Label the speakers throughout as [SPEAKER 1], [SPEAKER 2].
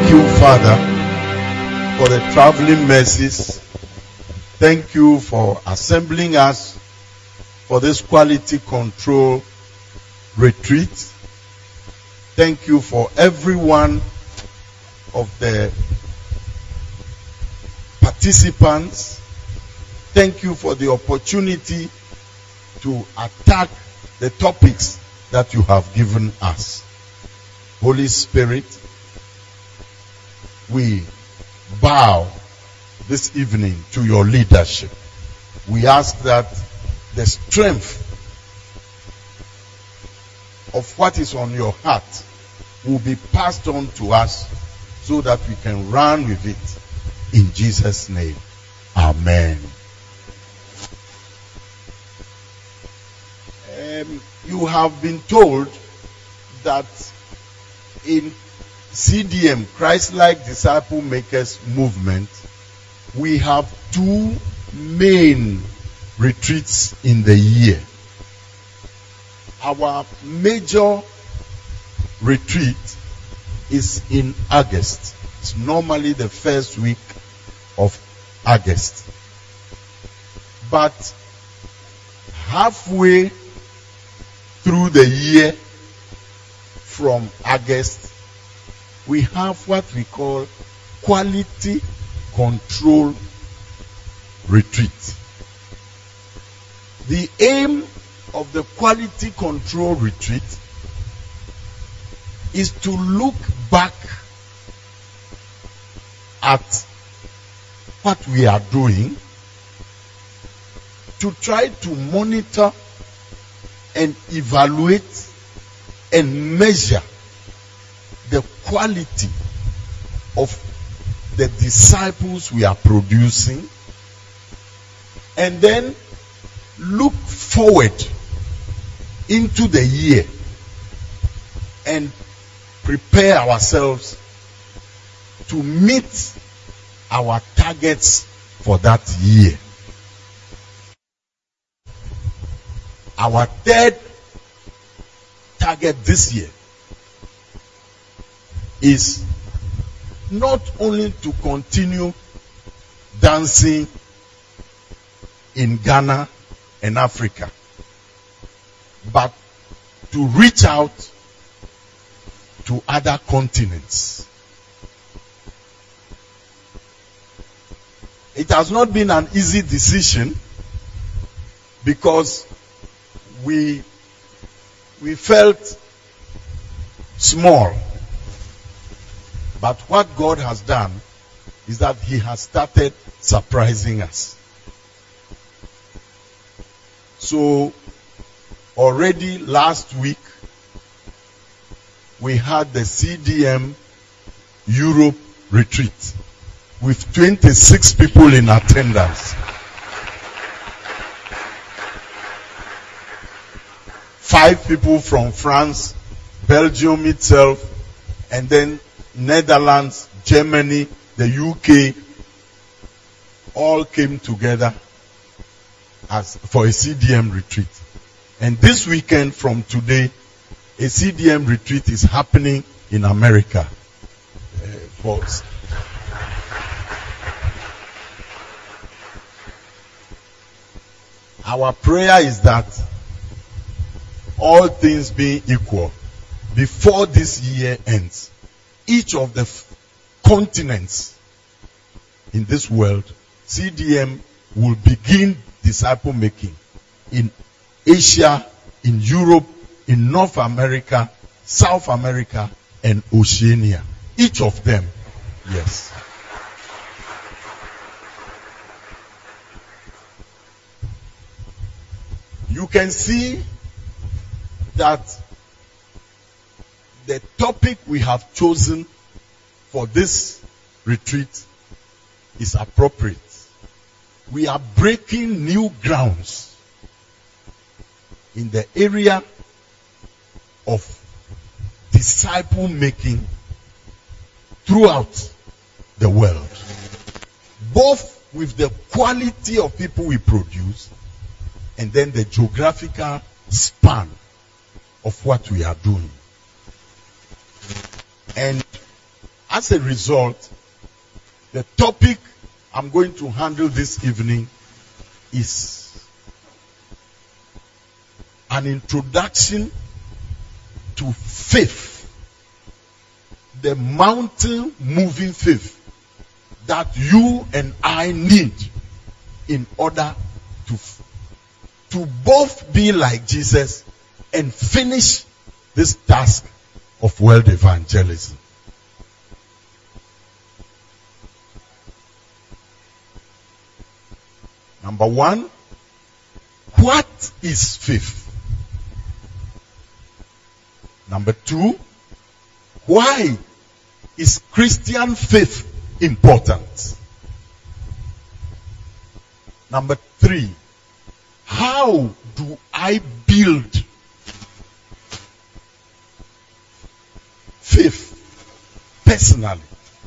[SPEAKER 1] Thank you, Father, for the traveling mercies. Thank you for assembling us for this quality control retreat. Thank you for every one of the participants. Thank you for the opportunity to attack the topics that you have given us. Holy Spirit, we bow this evening to your leadership. We ask that the strength of what is on your heart will be passed on to us so that we can run with it. In Jesus' name, amen. You have been told that in CDM, Christ-like Disciple Makers Movement, we have two main retreats in the year. Our major retreat is in August. It's normally the first week of August. But halfway through the year from August, we have what we call quality control retreat. The aim of the quality control retreat is to look back at what we are doing, to try to monitor and evaluate and measure the quality of the disciples we are producing, and then look forward into the year and prepare ourselves to meet our targets for that year. Our third target this year is not only to continue dancing in Ghana and Africa, but to reach out to other continents. It has not been an easy decision because we felt small. But what God has done is that He has started surprising us. So already last week we had the CDM Europe retreat with 26 people in attendance. 5 people from France, Belgium itself, and then Netherlands, Germany, the UK, all came together for a CDM retreat. And this weekend from today, a CDM retreat is happening in America. Our prayer is that all things being equal, before this year ends, each of the continents in this world, CDM will begin disciple making in Asia, in Europe, in North America, South America, and Oceania. Each of them, yes. You can see that the topic we have chosen for this retreat is appropriate. We are breaking new grounds in the area of disciple making throughout the world, both with the quality of people we produce and then the geographical span of what we are doing. And as a result, the topic I'm going to handle this evening is an introduction to faith. The mountain moving faith that you and I need in order to both be like Jesus and finish this task of world evangelism. Number one, what is faith? Number two, why is Christian faith important? Number three, how do I build faith personally?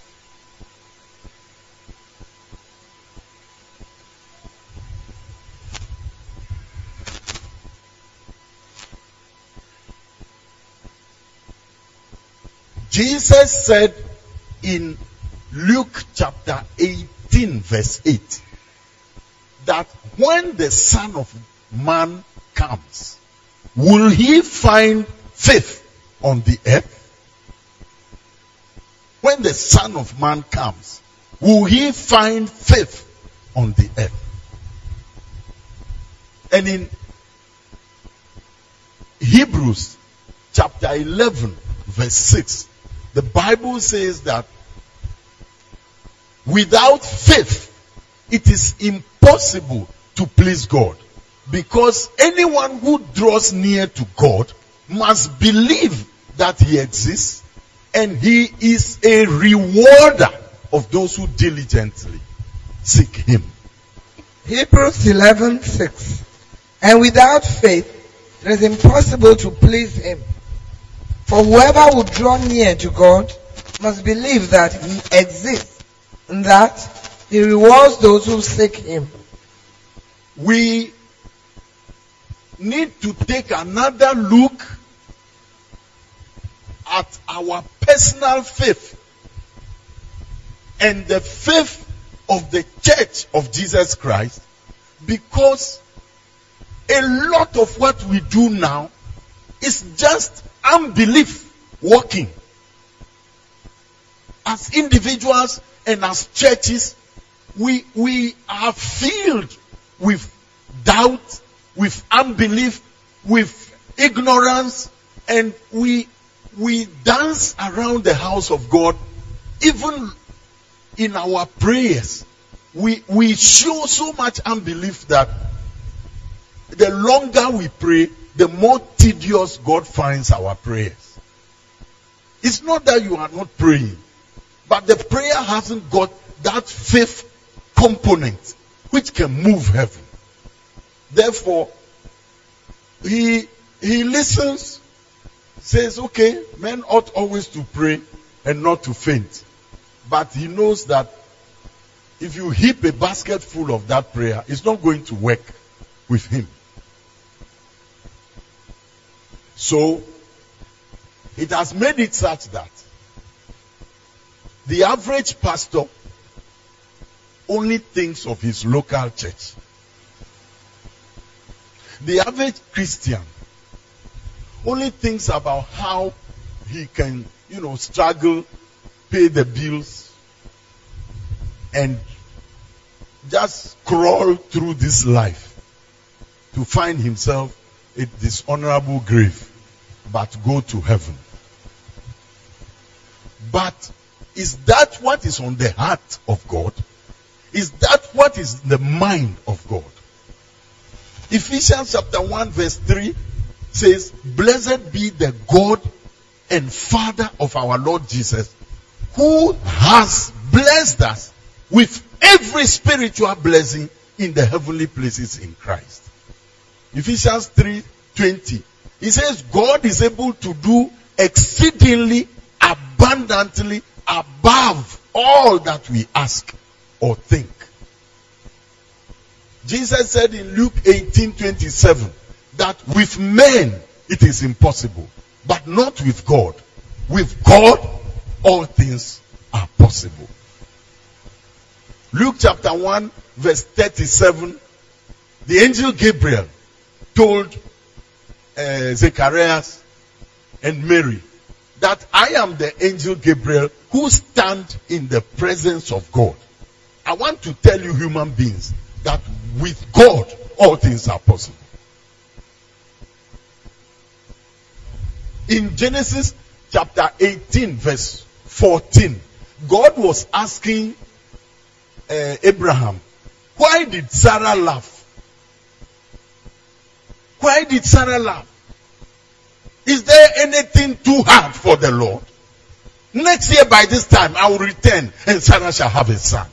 [SPEAKER 1] Jesus said in Luke chapter 18 verse 8 that when the Son of Man comes, will he find faith on the earth? When the Son of Man comes, will he find faith on the earth? And in Hebrews chapter 11 verse 6, the Bible says that without faith, it is impossible to please God. Because anyone who draws near to God must believe that he exists and he is a rewarder of those who diligently seek him.
[SPEAKER 2] Hebrews 11:6. And without faith, it is impossible to please him. For whoever would draw near to God must believe that he exists and that he rewards those who seek him.
[SPEAKER 1] We need to take another look at our personal faith and the faith of the Church of Jesus Christ, because a lot of what we do now is just unbelief working. As individuals and as churches, we are filled with doubt, with unbelief, with ignorance, and we dance around the house of God. Even in our prayers, we show so much unbelief that the longer we pray, the more tedious God finds our prayers. It's not that you are not praying, but the prayer hasn't got that faith component which can move heaven. Therefore, he listens, says, okay, men ought always to pray and not to faint. But he knows that if you heap a basket full of that prayer, it's not going to work with him. So, it has made it such that the average pastor only thinks of his local church. The average Christian only thinks about how he can, struggle, pay the bills, and just crawl through this life to find himself a dishonorable grave, but go to heaven. But is that what is on the heart of God? Is that what is the mind of God? Ephesians chapter 1 verse 3 says, blessed be the God and Father of our Lord Jesus, who has blessed us with every spiritual blessing in the heavenly places in Christ. Ephesians 3:20. He says God is able to do exceedingly abundantly above all that we ask or think. Jesus said in Luke 18:27 that with men it is impossible, but not with God. With God all things possible. Luke chapter 1 verse 37, the angel Gabriel told Zacharias and Mary that I am the angel Gabriel who stand in the presence of God. I want to tell you human beings that with God all things are possible. In Genesis chapter 18 verse 14, God was asking Abraham, why did Sarah laugh? Why did Sarah laugh? Is there anything too hard for the Lord? Next year by this time I will return and Sarah shall have a son.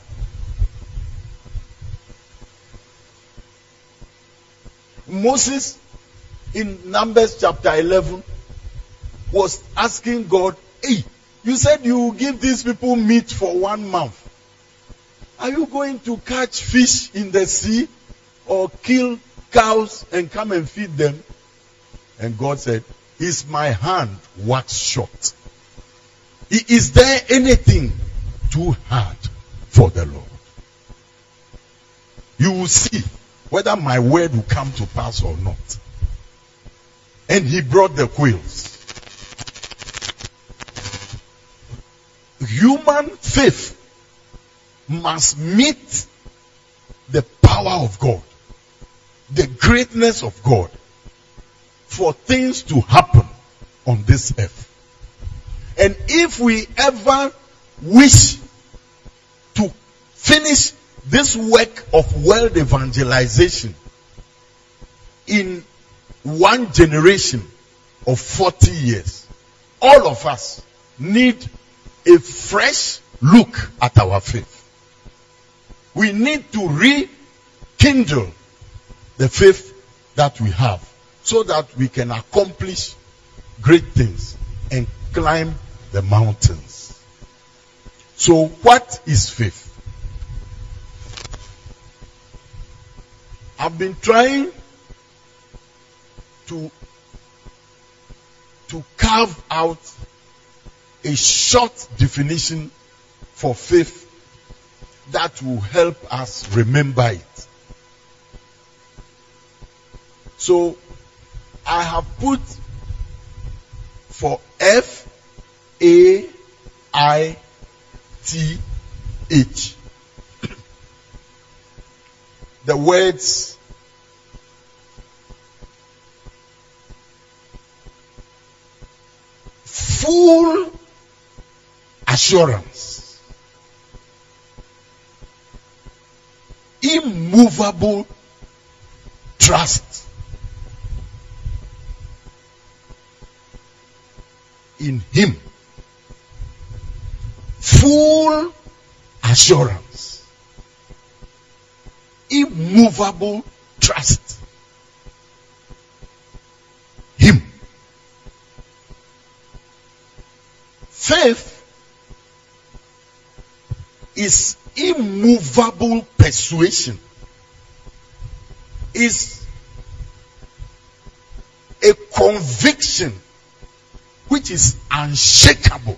[SPEAKER 1] Moses in Numbers chapter 11 was asking God, hey, you said you will give these people meat for 1 month. Are you going to catch fish in the sea or kill cows and come and feed them? And God said, is my hand waxed short? Is there anything too hard for the Lord? You will see whether my word will come to pass or not. And he brought the quails. Human faith must meet the power of God, the greatness of God, for things to happen on this earth. And if we ever wish to finish this work of world evangelization in one generation of 40 years, all of us need a fresh look at our faith. We need to rekindle the faith that we have so that we can accomplish great things and climb the mountains. So what is faith? I've been trying to carve out a short definition for faith that will help us remember it. So I have put for FAITH the words full assurance, immovable trust in Him. Full assurance, immovable trust. Him. Faith is immovable persuasion, is a conviction which is unshakable.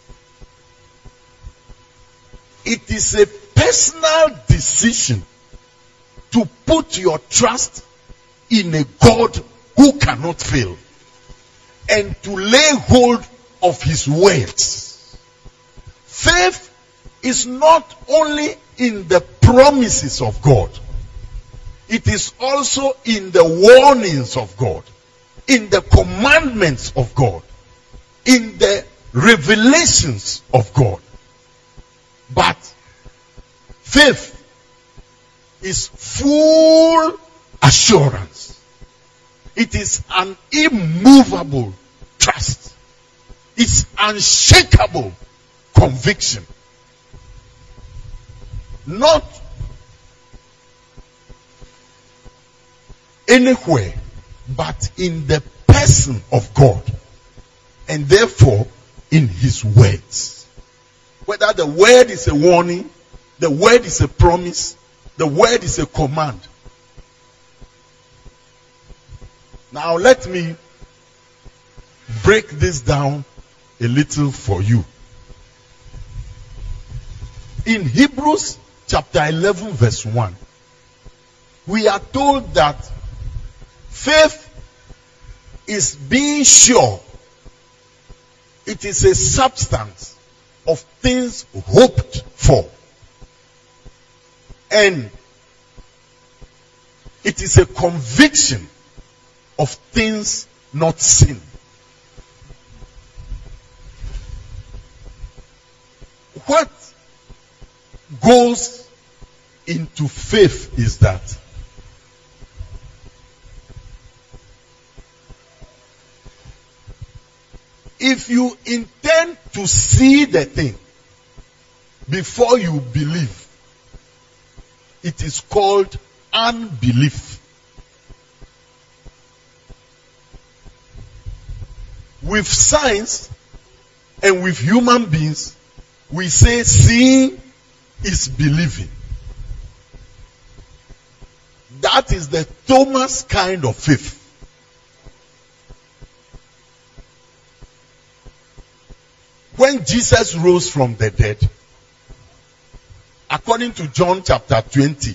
[SPEAKER 1] It is a personal decision to put your trust in a God who cannot fail and to lay hold of His words. Faith is not only in the promises of God, it is also in the warnings of God, in the commandments of God, in the revelations of God. But faith is full assurance. It is an immovable trust. It's unshakable conviction. Not anywhere, but in the person of God. And therefore, in His words. Whether the word is a warning, the word is a promise, the word is a command. Now let me break this down a little for you. In Hebrews chapter 11 verse 1, we are told that faith is being sure. It is a substance of things hoped for. And it is a conviction of things not seen. What goes into faith is that if you intend to see the thing before you believe, it is called unbelief. With science and with human beings, we say seeing is believing. That is the Thomas kind of faith. When Jesus rose from the dead, according to John chapter 20,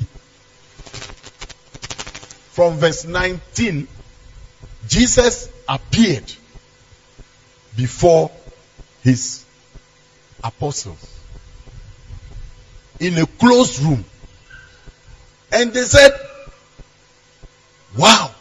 [SPEAKER 1] from verse 19, Jesus appeared before his apostles in a closed room. And they said, "Wow,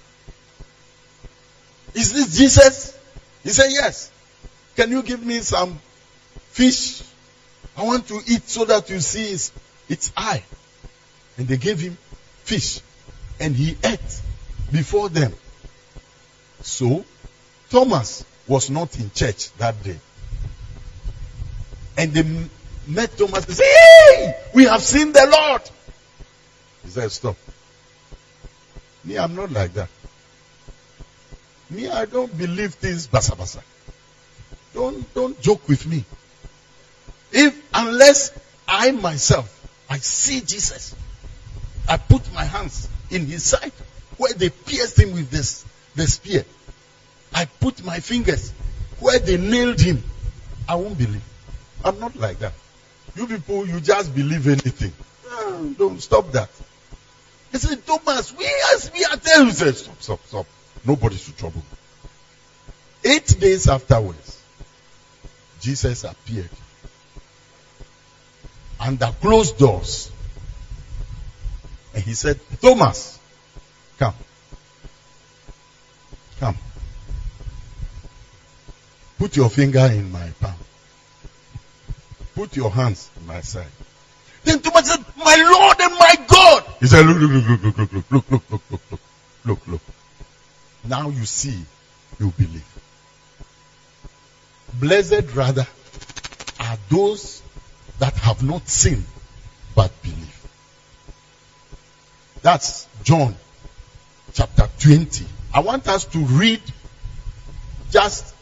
[SPEAKER 1] is this Jesus?" He said, "Yes. Can you give me some fish? I want to eat so that you see its eye." And they gave him fish. And he ate before them. So, Thomas was not in church that day. And they met Thomas and said, "Hey, we have seen the Lord." He said, "Stop. Me, I'm not like that. Me, I don't believe things basa basa. Don't joke with me. Unless I myself, I see Jesus. I put my hands in his side where they pierced him with the spear. I put my fingers where they nailed him. I won't believe. I'm not like that. You people, you just believe anything. Don't stop that." He said, "Thomas, we are telling you." He said, Stop. Nobody should trouble me." 8 days afterwards, Jesus appeared under closed doors. And he said, "Thomas, come. Come. Put your finger in my palm. Put your hands in my side." Then Thomas said, "My Lord and my God." He said, Look. Now you see, you believe. Blessed rather are those that have not seen but believe. That's John chapter 20. I want us to read just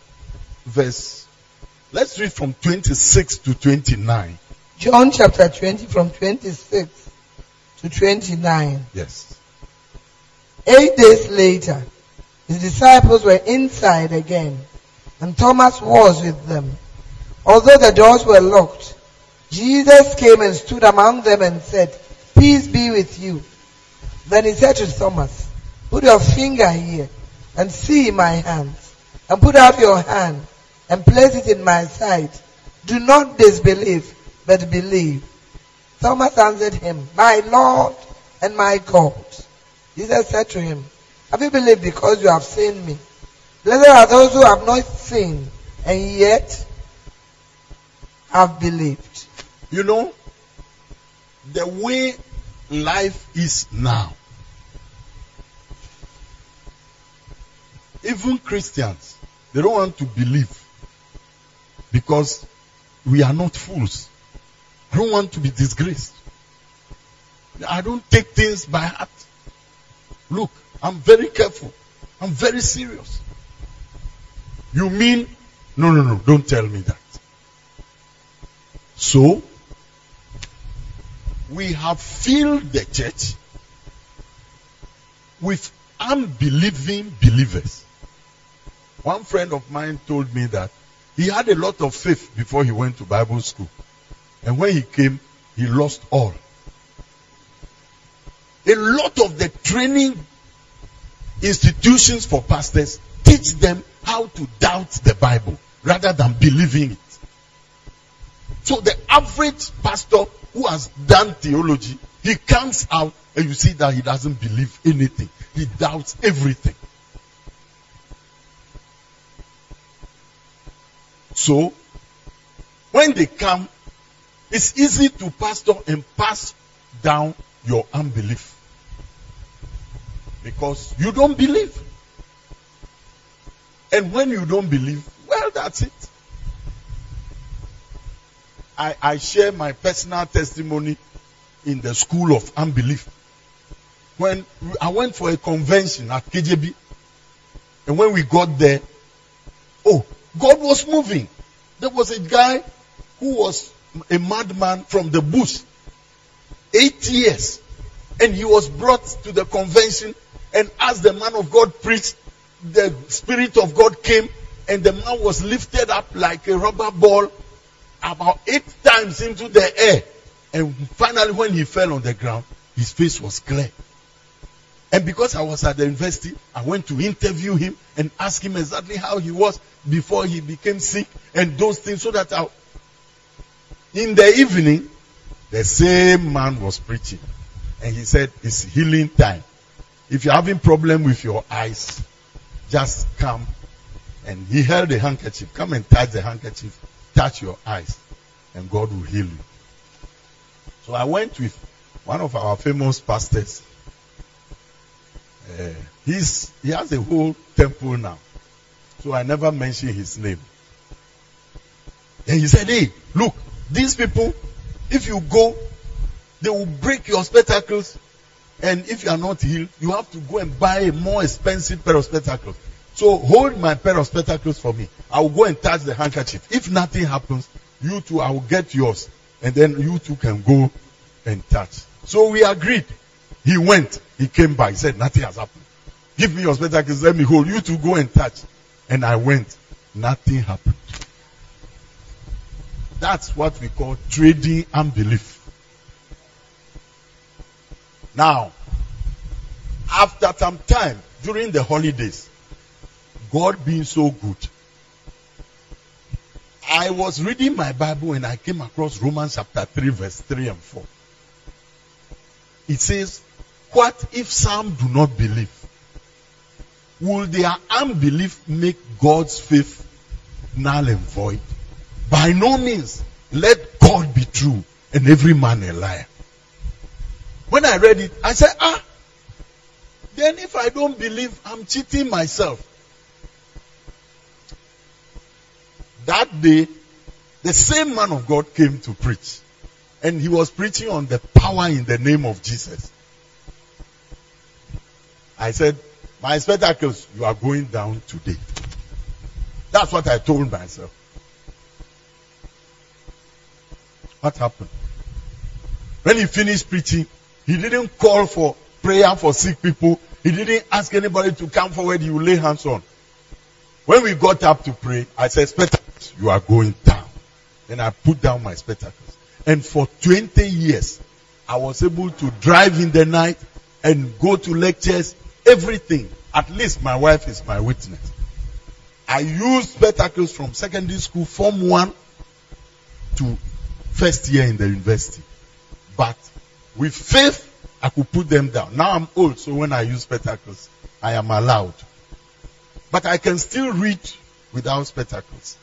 [SPEAKER 1] let's read from 26 to 29.
[SPEAKER 2] John chapter 20 from 26 to 29.
[SPEAKER 1] Yes.
[SPEAKER 2] 8 days later, his disciples were inside again, and Thomas was with them. Although the doors were locked, Jesus came and stood among them and said, "Peace be with you." Then he said to Thomas, "Put your finger here and see my hands, and put out your hand and place it in my side. Do not disbelieve, but believe." Thomas answered him, "My Lord and my God." Jesus said to him, "Have you believed because you have seen me? Blessed are those who have not seen and yet have believed."
[SPEAKER 1] You know, the way life is now, even Christians, they don't want to believe because we are not fools. I don't want to be disgraced. I don't take things by heart. Look, I'm very careful. I'm very serious. You mean? No, don't tell me that. So, we have filled the church with unbelieving believers. One friend of mine told me that he had a lot of faith before he went to Bible school. And when he came, he lost all. A lot of the training institutions for pastors teach them how to doubt the Bible rather than believing it. So the average pastor who has done theology, he comes out and you see that he doesn't believe anything. He doubts everything. So, when they come, it's easy to pastor and pass down your unbelief. Because you don't believe. And when you don't believe, well, that's it. I share my personal testimony in the school of unbelief. When I went for a convention at KJB, and when we got there, God was moving. There was a guy who was a madman from the bush, 8 years, and he was brought to the convention, and as the man of God preached, the Spirit of God came, and the man was lifted up like a rubber ball about 8 times into the air. And finally, when he fell on the ground, his face was clear. And because I was at the university, I went to interview him and ask him exactly how he was before he became sick and those things, so that in the evening, the same man was preaching. And he said, it's healing time. If you're having problem with your eyes, just come. And he held a handkerchief. Come and touch the handkerchief. Touch your eyes. And God will heal you. So I went with one of our famous pastors. He has a whole temple now. So I never mention his name. And he said, hey, look, these people, if you go, they will break your spectacles. And if you are not healed, you have to go and buy a more expensive pair of spectacles. So hold my pair of spectacles for me. I will go and touch the handkerchief. If nothing happens, you too, I will get yours. And then you two can go and touch. So we agreed. He went. He came back. He said, nothing has happened. Give me your spectacles. Let me hold. You two go and touch. And I went. Nothing happened. That's what we call trading unbelief. Now, after some time, during the holidays, God being so good, I was reading my Bible and I came across Romans chapter 3 verse 3 and 4. It says, what if some do not believe? Will their unbelief make God's faith null and void? By no means. Let God be true and every man a liar. When I read it, I said, then if I don't believe, I'm cheating myself. That day, the same man of God came to preach. And he was preaching on the power in the name of Jesus. I said, my spectacles, you are going down today. That's what I told myself. What happened? When he finished preaching, he didn't call for prayer for sick people. He didn't ask anybody to come forward. He would lay hands on. When we got up to pray, I said, spectacles, you are going down. Then I put down my spectacles. And for 20 years, I was able to drive in the night and go to lectures, everything. At least my wife is my witness. I used spectacles from secondary school, Form 1 to first year in the university. But with faith, I could put them down. Now I'm old, so when I use spectacles, I am allowed. But I can still read without spectacles.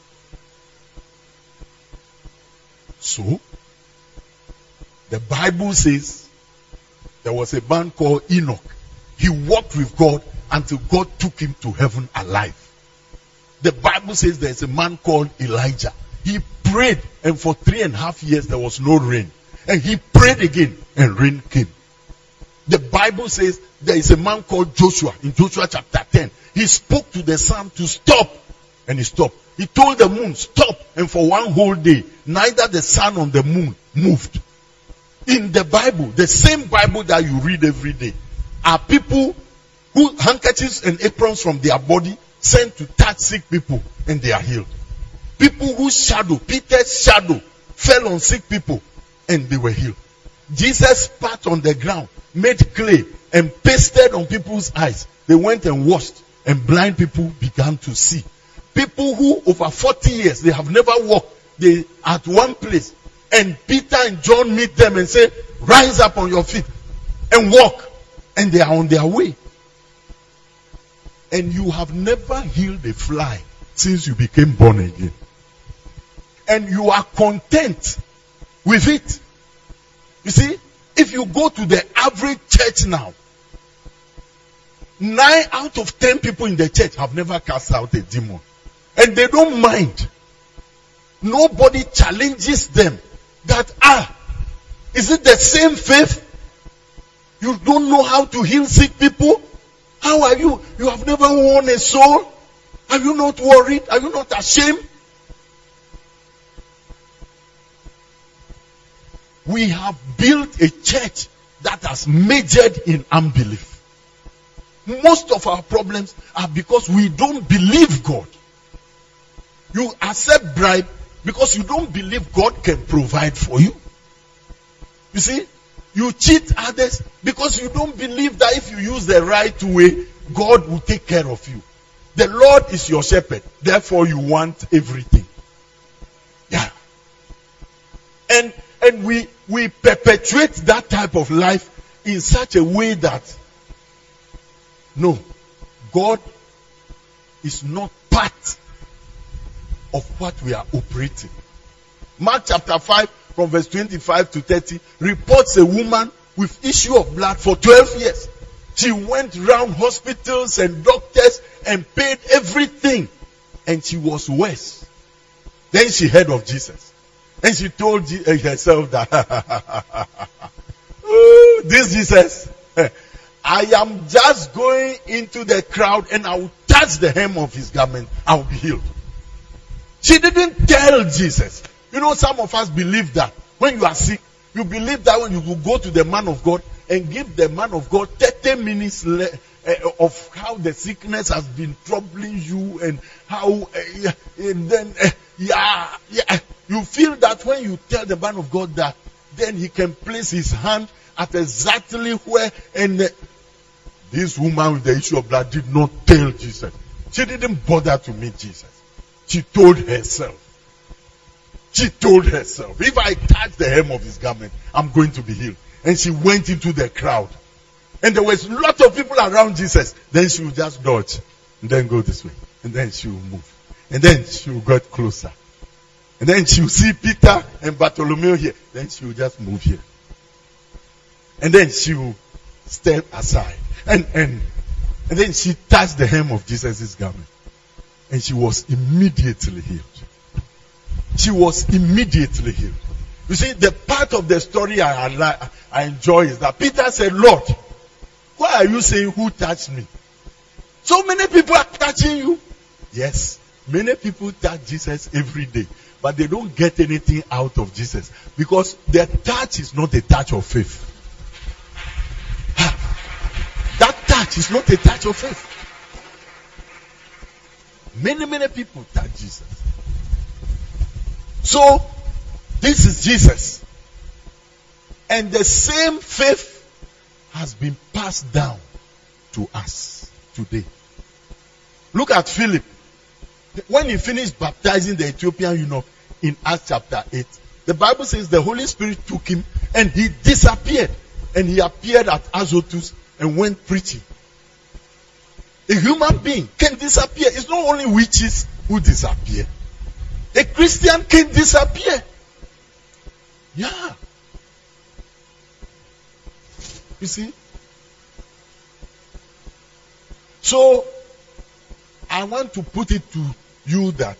[SPEAKER 1] So, the Bible says there was a man called Enoch. He walked with God until God took him to heaven alive. The Bible says there's a man called Elijah. He prayed, and for 3.5 years there was no rain. And he prayed again, and rain came. The Bible says there is a man called Joshua in Joshua chapter 10. He spoke to the sun to stop, and he stopped. He told the moon, stop, and for one whole day, neither the sun nor the moon moved. In the Bible, the same Bible that you read every day, are people who handkerchiefs and aprons from their body sent to touch sick people, and they are healed. People whose shadow, Peter's shadow, fell on sick people and they were healed. Jesus spat on the ground, made clay and pasted on people's eyes. They went and washed and blind people began to see. People who over 40 years, they have never walked, they at one place. And Peter and John meet them and say, rise up on your feet and walk. And they are on their way. And you have never healed a fly since you became born again. And you are content with it. You see, if you go to the average church now, 9 out of 10 people in the church have never cast out a demon. And they don't mind. Nobody challenges them that, is it the same faith? You don't know how to heal sick people? How are you? You have never won a soul? Are you not worried? Are you not ashamed? We have built a church that has majored in unbelief. Most of our problems are because we don't believe God. You accept bribe because you don't believe God can provide for you. You see, you cheat others because you don't believe that if you use the right way, God will take care of you. The Lord is your shepherd, therefore you want everything. Yeah. And we perpetuate that type of life in such a way that no, God is not part of what we are operating. Mark chapter 5 from verse 25 to 30 reports a woman with issue of blood for 12 years. She went around hospitals and doctors and paid everything. And she was worse. Then she heard of Jesus. And she told herself that, oh, this Jesus, I am just going into the crowd and I will touch the hem of his garment. I will be healed. She didn't tell Jesus. You know, some of us believe that when you are sick, you believe that when you will go to the man of God and give the man of God 30 minutes of how the sickness has been troubling you and how, and then, you feel that when you tell the man of God that, then he can place his hand at exactly where, and this woman with the issue of blood did not tell Jesus. She didn't bother to meet Jesus. She told herself. She told herself, if I touch the hem of his garment, I'm going to be healed. And she went into the crowd. And there was a lot of people around Jesus. Then she would just dodge. And then go this way. And then she will move. And then she will get closer. And then she will see Peter and Bartholomew here. Then she will just move here. And then she will step aside. And then she touched the hem of Jesus' garment. And she was immediately healed. She was immediately healed. You see, the part of the story I enjoy is that Peter said, Lord, why are you saying who touched me? So many people are touching you. Yes, many people touch Jesus every day. But they don't get anything out of Jesus. Because their touch is not a touch of faith. That touch is not a touch of faith. Many people touch Jesus. So, this is Jesus. And the same faith has been passed down to us today. Look at Philip. When he finished baptizing the Ethiopian, in Acts chapter 8, the Bible says the Holy Spirit took him and he disappeared. And he appeared at Azotus and went preaching. A human being can disappear. It's not only witches who disappear. A Christian can disappear. Yeah. You see? So, I want to put it to you that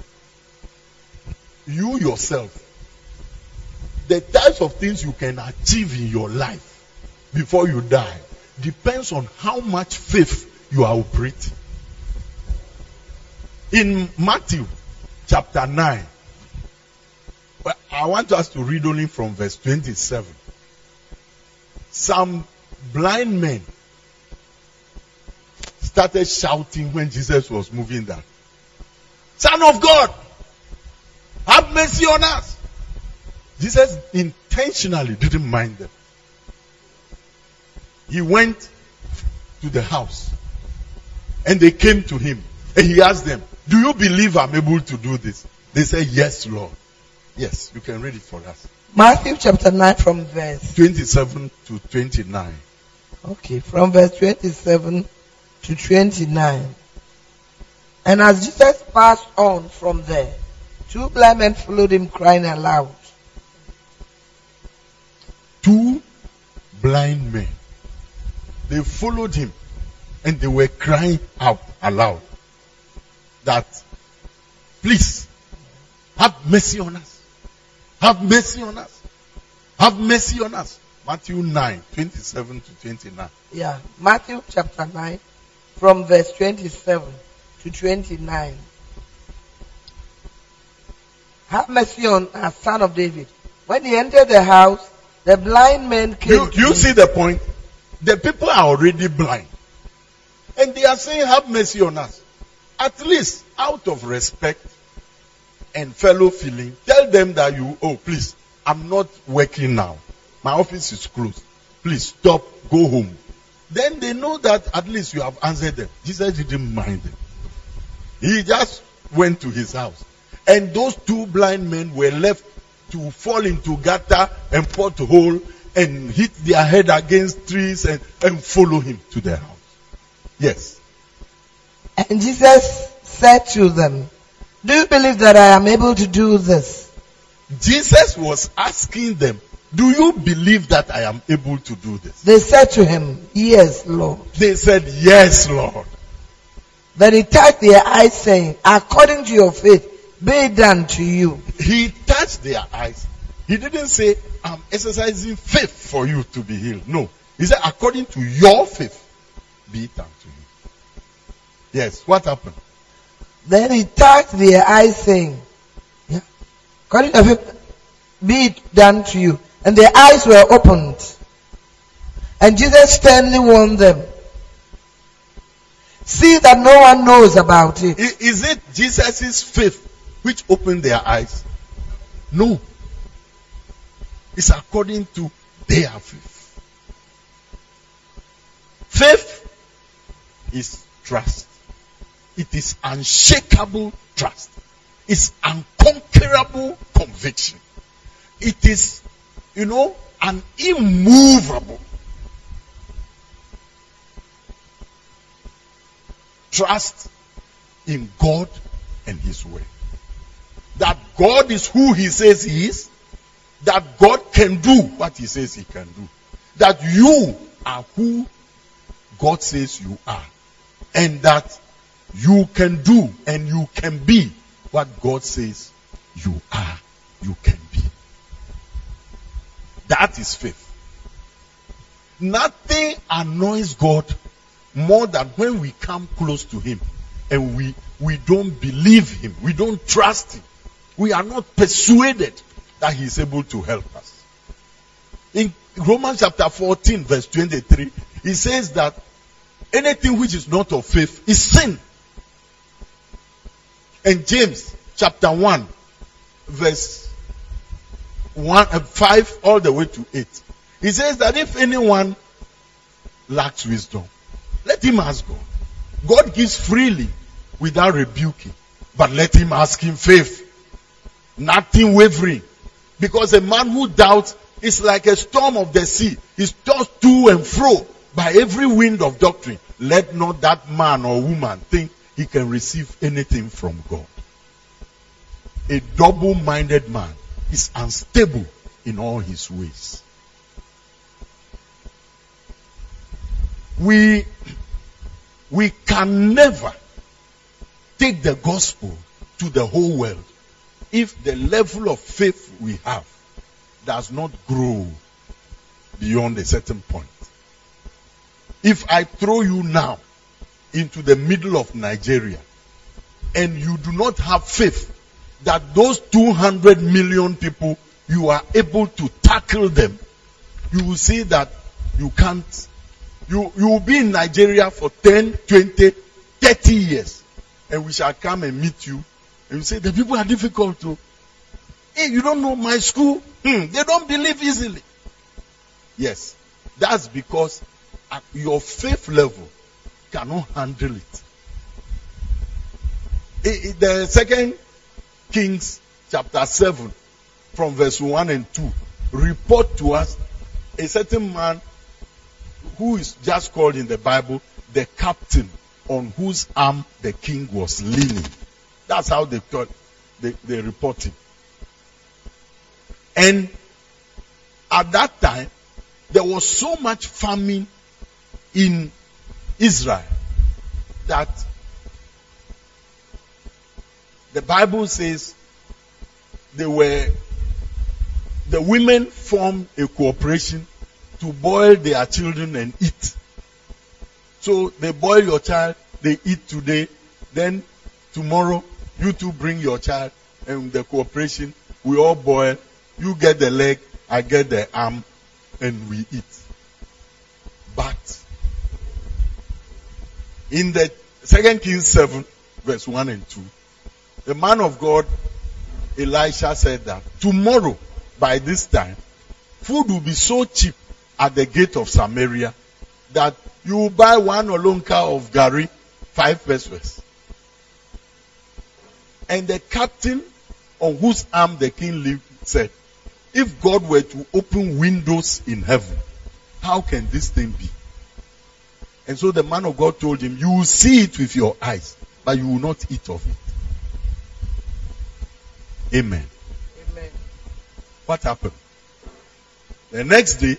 [SPEAKER 1] you yourself, the types of things you can achieve in your life before you die depends on how much faith you are operating. In Matthew chapter 9, I want us to read only from verse 27. Some blind men started shouting when Jesus was moving down. Son of God, have mercy on us. Jesus intentionally didn't mind them. He went to the house and they came to him and he asked them, do you believe I'm able to do this? They said, yes, Lord. Yes, you can read it for us.
[SPEAKER 2] Matthew chapter 9 from verse
[SPEAKER 1] 27 to 29.
[SPEAKER 2] Okay, from verse 27 to 29. And as Jesus passed on from there, 2 blind men followed him crying aloud.
[SPEAKER 1] 2 blind men. They followed him and they were crying out aloud that, please, have mercy on us. Have mercy on us. Have mercy on us. Matthew 9, 27 to 29.
[SPEAKER 2] Yeah, Matthew chapter 9 from verse 27 to 29. Have mercy on us, son of David. When he entered the house, the blind men came.
[SPEAKER 1] You see the point? The people are already blind. And they are saying, have mercy on us. At least, out of respect and fellow feeling, tell them that please, I'm not working now. My office is closed. Please stop, go home. Then they know that at least you have answered them. Jesus didn't mind them. He just went to his house. And those 2 blind men were left to fall into gutter and pothole and hit their head against trees and follow him to their house. Yes.
[SPEAKER 2] And Jesus said to them, do you believe that I am able to do this?
[SPEAKER 1] Jesus was asking them, do you believe that I am able to do this?
[SPEAKER 2] They said to him, yes, Lord.
[SPEAKER 1] They said, yes, Lord.
[SPEAKER 2] Then he touched their eyes, saying, according to your faith, be it done to you.
[SPEAKER 1] He touched their eyes. He didn't say, I'm exercising faith for you to be healed. No. He said, according to your faith, be it done to you. Yes, what happened?
[SPEAKER 2] Then he touched their eyes, saying, according to your faith, be it done to you. And their eyes were opened. And Jesus sternly warned them, see that no one knows about it.
[SPEAKER 1] Is it Jesus' faith which opened their eyes? No. It's according to their faith. Faith is trust. It is unshakable trust. It's unconquerable conviction. It is, an immovable trust in God and His word. That God is who He says He is. That God can do what He says He can do. That you are who God says you are. And that you can do and you can be what God says you are. You can be. That is faith. Nothing annoys God more than when we come close to Him and we don't believe Him. We don't trust Him. We are not persuaded that He is able to help us. In Romans chapter 14 verse 23, He says that anything which is not of faith is sin. And James chapter 1 verse 5 all the way to 8. He says that if anyone lacks wisdom, let him ask God. God gives freely without rebuking. But let him ask in faith. Nothing wavering. Because a man who doubts is like a storm of the sea. He's tossed to and fro by every wind of doctrine. Let not that man or woman think he can receive anything from God. A double-minded man is unstable in all his ways. We can never take the gospel to the whole world if the level of faith we have does not grow beyond a certain point. If I throw you now into the middle of Nigeria and you do not have faith that those 200 million people, you are able to tackle them, you will see that you can't. You will be in Nigeria for 10, 20, 30 years. And we shall come and meet you. And you say, the people are difficult too. Hey, you don't know my school? They don't believe easily. Yes, that's because your faith level cannot handle it. The 2 Kings chapter 7 from verse 1 and 2 report to us a certain man who is just called in the Bible the captain on whose arm the king was leaning. That's how they report him. And at that time, there was so much famine in Israel that the Bible says the women formed a cooperation to boil their children and eat. So they boil your child, they eat today, then tomorrow you two bring your child, and the cooperation, we all boil. You get the leg, I get the arm, and we eat. But in the 2 Kings 7, verse 1 and 2, the man of God, Elisha, said that tomorrow, by this time, food will be so cheap at the gate of Samaria that you will buy 1 olonka of gari, 5 pesos. And the captain on whose arm the king lived said, if God were to open windows in heaven, how can this thing be? And so the man of God told him, you will see it with your eyes, but you will not eat of it. Amen.
[SPEAKER 2] Amen.
[SPEAKER 1] What happened? The next day,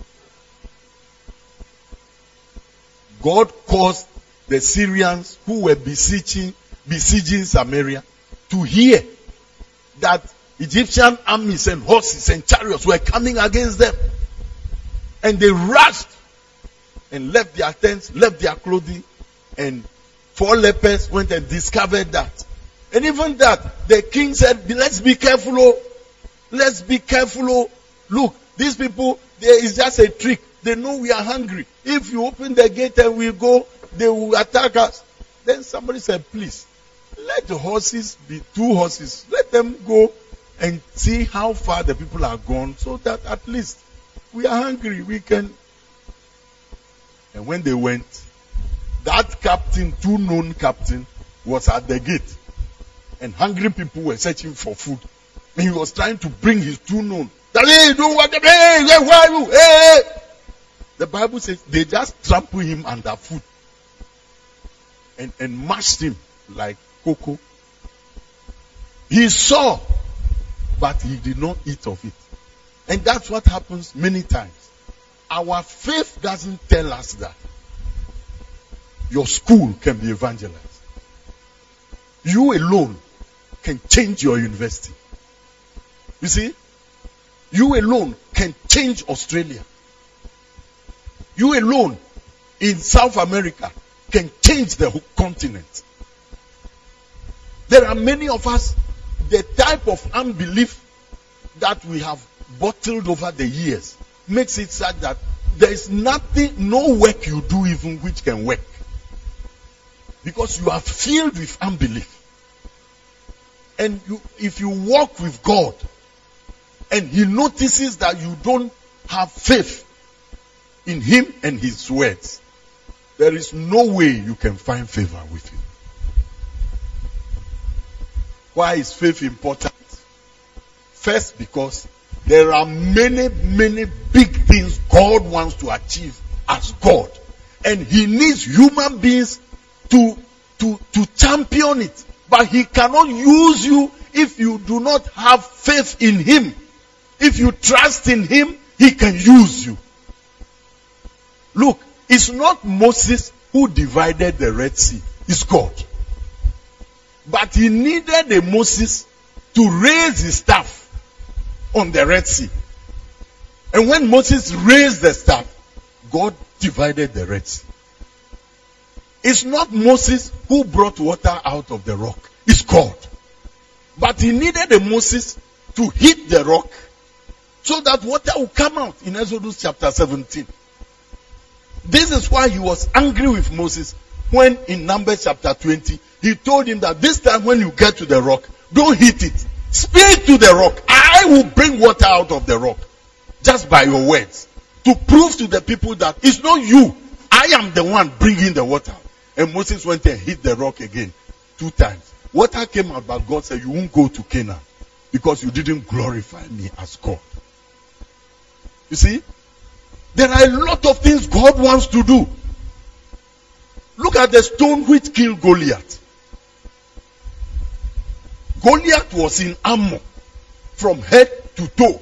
[SPEAKER 1] God caused the Syrians who were besieging Samaria to hear that Egyptian armies and horses and chariots were coming against them. And they rushed and left their tents, left their clothing, and 4 lepers went and discovered that. And even that, the king said, let's be careful, oh. Let's be careful, oh. Look, these people, there is just a trick. They know we are hungry. If you open the gate and we go, they will attack us. Then somebody said, please, let the horses be 2 horses. Let them go and see how far the people are gone so that at least we are hungry. We can. And when they went, that captain, 2 known captain, was at the gate. And hungry people were searching for food. And he was trying to bring his 2 known. Hey, don't want them. Hey, why are you? Hey. The Bible says they just trample him underfoot and mashed him like cocoa. He saw, but he did not eat of it. And that's what happens many times. Our faith doesn't tell us that your school can be evangelized. You alone can change your university. You see? You alone can change Australia. You alone in South America can change the whole continent. There are many of us, the type of unbelief that we have bottled over the years makes it such that there is nothing, no work you do even which can work. Because you are filled with unbelief. And if you walk with God and He notices that you don't have faith in Him and His words, there is no way you can find favor with Him. Why is faith important? First, because there are many, many big things God wants to achieve as God. And He needs human beings to champion it. But He cannot use you if you do not have faith in Him. If you trust in Him, He can use you. Look, it's not Moses who divided the Red Sea. It's God. But He needed a Moses to raise his staff on the Red Sea. And when Moses raised the staff, God divided the Red Sea. It's not Moses who brought water out of the rock. It's God. But He needed a Moses to hit the rock so that water will come out in Exodus chapter 17. This is why He was angry with Moses when in Numbers chapter 20, He told him that this time when you get to the rock, don't hit it. Speak to the rock. I will bring water out of the rock just by your words to prove to the people that it's not you. I am the one bringing the water. And Moses went and hit the rock again 2 times. Water came out, but God said, you won't go to Canaan because you didn't glorify me as God. You see, there are a lot of things God wants to do. Look at the stone which killed Goliath. Goliath was in armor from head to toe.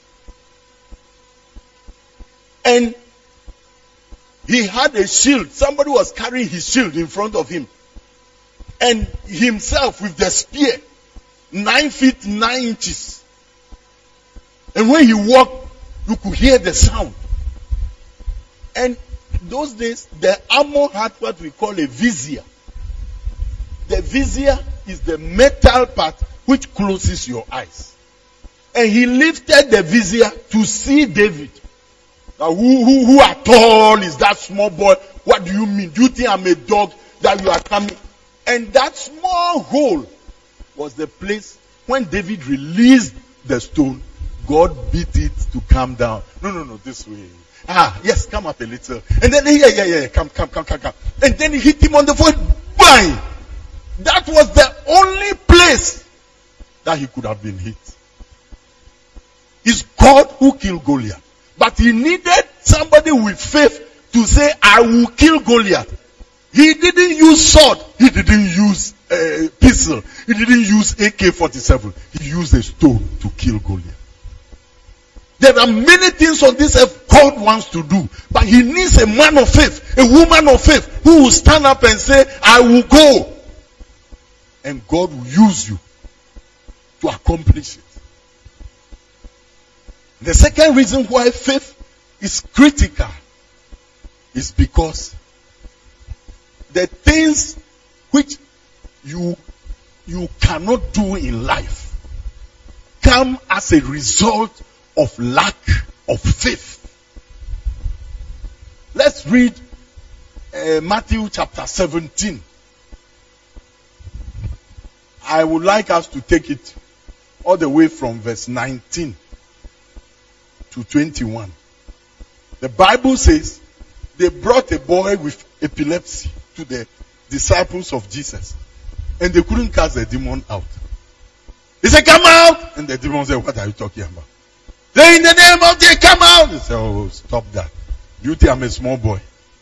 [SPEAKER 1] And he had a shield. Somebody was carrying his shield in front of him. And himself with the spear, 9 feet 9 inches. And when he walked, you could hear the sound. And those days, the armor had what we call a vizier. The vizier is the metal part which closes your eyes. And he lifted the vizier to see David. Now, who at all is that small boy? What do you mean? Do you think I'm a dog that you are coming? And that small hole was the place when David released the stone, God beat it to come down. No, this way. Yes, come up a little. And then, yeah, come. And then he hit him on the foot. Bang! That was the only place that he could have been hit. It's God who killed Goliath. But he needed somebody with faith to say, I will kill Goliath. He didn't use sword. He didn't use pistol. He didn't use AK-47. He used a stone to kill Goliath. There are many things on this earth God wants to do. But he needs a man of faith, a woman of faith, who will stand up and say, I will go. And God will use you to accomplish it. The second reason why faith is critical is because the things which you cannot do in life come as a result of lack of faith. Let's read Matthew chapter 17. I would like us to take it all the way from verse 19 to 21. The Bible says they brought a boy with epilepsy to the disciples of Jesus, and they couldn't cast the demon out. He said, come out! And the demon said, what are you talking about? Say, in the name of Jesus, come out! He said, oh, stop that. You think I'm a small boy?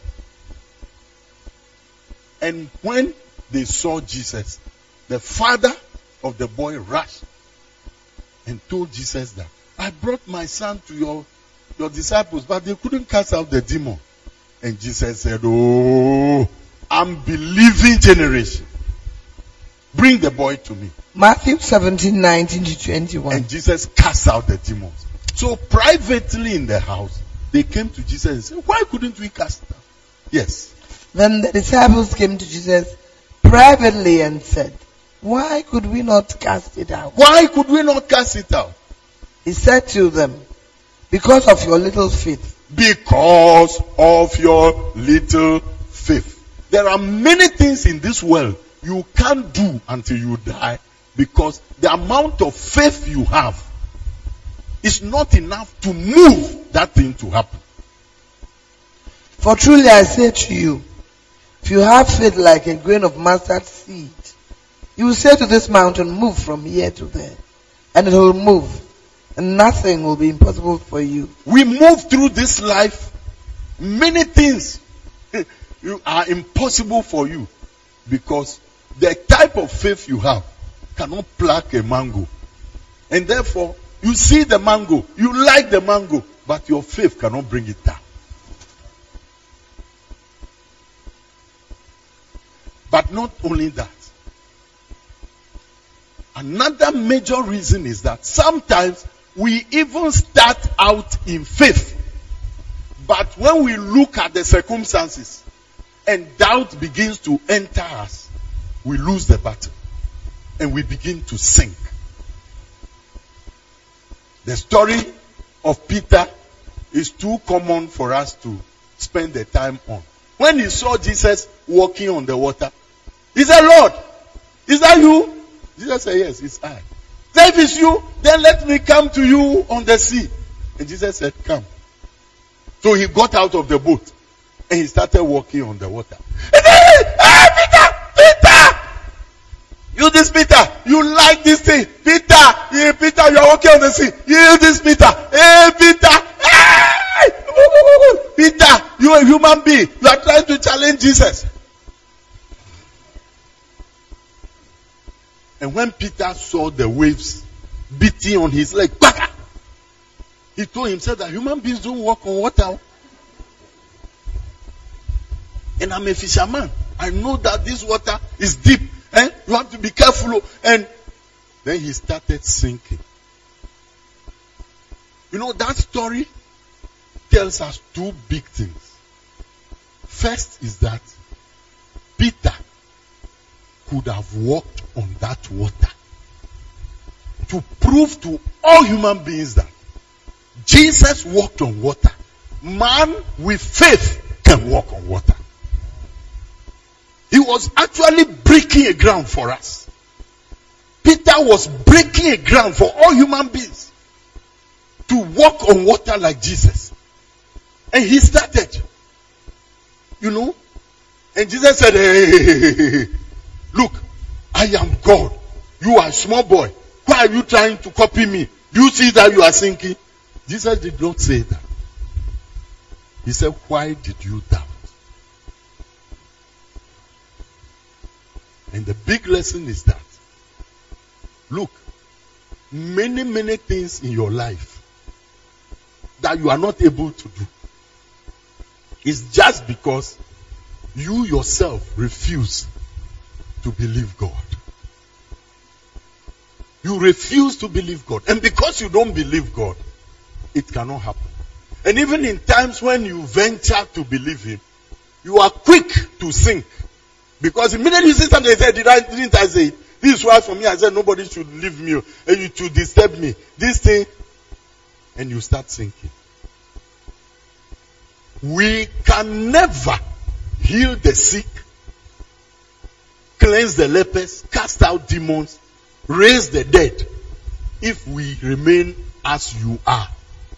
[SPEAKER 1] And when they saw Jesus, the father of the boy rushed and told Jesus that, I brought my son to your disciples, but they couldn't cast out the demon. And Jesus said, oh, unbelieving generation. Bring the boy to me.
[SPEAKER 2] Matthew 17, 19 to 21.
[SPEAKER 1] And Jesus cast out the demons. So privately in the house, they came to Jesus and said, why couldn't we cast it out? Yes.
[SPEAKER 2] Then the disciples came to Jesus privately and said, why could we not cast it out?
[SPEAKER 1] Why could we not cast it out?
[SPEAKER 2] He said to them, because of your little faith.
[SPEAKER 1] Because of your little faith. There are many things in this world you can't do until you die, because the amount of faith you have is not enough to move that thing to happen.
[SPEAKER 2] For truly I say to you, if you have faith like a grain of mustard seed, you will say to this mountain, move from here to there, and it will move, and nothing will be impossible for you.
[SPEAKER 1] We move through this life, many things are impossible for you, because the type of faith you have cannot pluck a mango. And therefore, you see the mango, you like the mango, but your faith cannot bring it down. But not only that. Another major reason is that sometimes we even start out in faith, but when we look at the circumstances and doubt begins to enter us, we lose the battle and we begin to sink. The story of Peter is too common for us to spend the time on. When he saw Jesus walking on the water, he said, Lord, is that you? Jesus said, yes, it's I. Say, if it's you, then let me come to you on the sea. And Jesus said, come. So he got out of the boat and he started walking on the water. And then, Peter! You this Peter, you like this thing. Peter, you are walking on the sea. You this Peter. Hey, Peter. Hey! Peter, you are a human being. You are trying to challenge Jesus. And when Peter saw the waves beating on his leg, he told himself that human beings don't walk on water. And I'm a fisherman. I know that this water is deep. You have to be careful. And then he started sinking. You know, that story tells us two big things. First is that Peter could have walked on that water to prove to all human beings that Jesus walked on water. Man with faith can walk on water. He was actually breaking a ground for us. Peter was breaking a ground for all human beings to walk on water like Jesus. And he started. You know? And Jesus said, hey, look, I am God. You are a small boy. Why are you trying to copy me? Do you see that you are sinking? Jesus did not say that. He said, why did you doubt? And the big lesson is that, look, many things in your life that you are not able to do is just because you yourself refuse to believe God. You refuse to believe God. And because you don't believe God, it cannot happen. And even in times when you venture to believe Him, you are quick to sink. Because immediately you say something, they say, didn't I say it? This is why for me I said nobody should leave me and you to disturb me. This thing, and you start sinking. We can never heal the sick, cleanse the lepers, cast out demons, raise the dead if we remain as you are.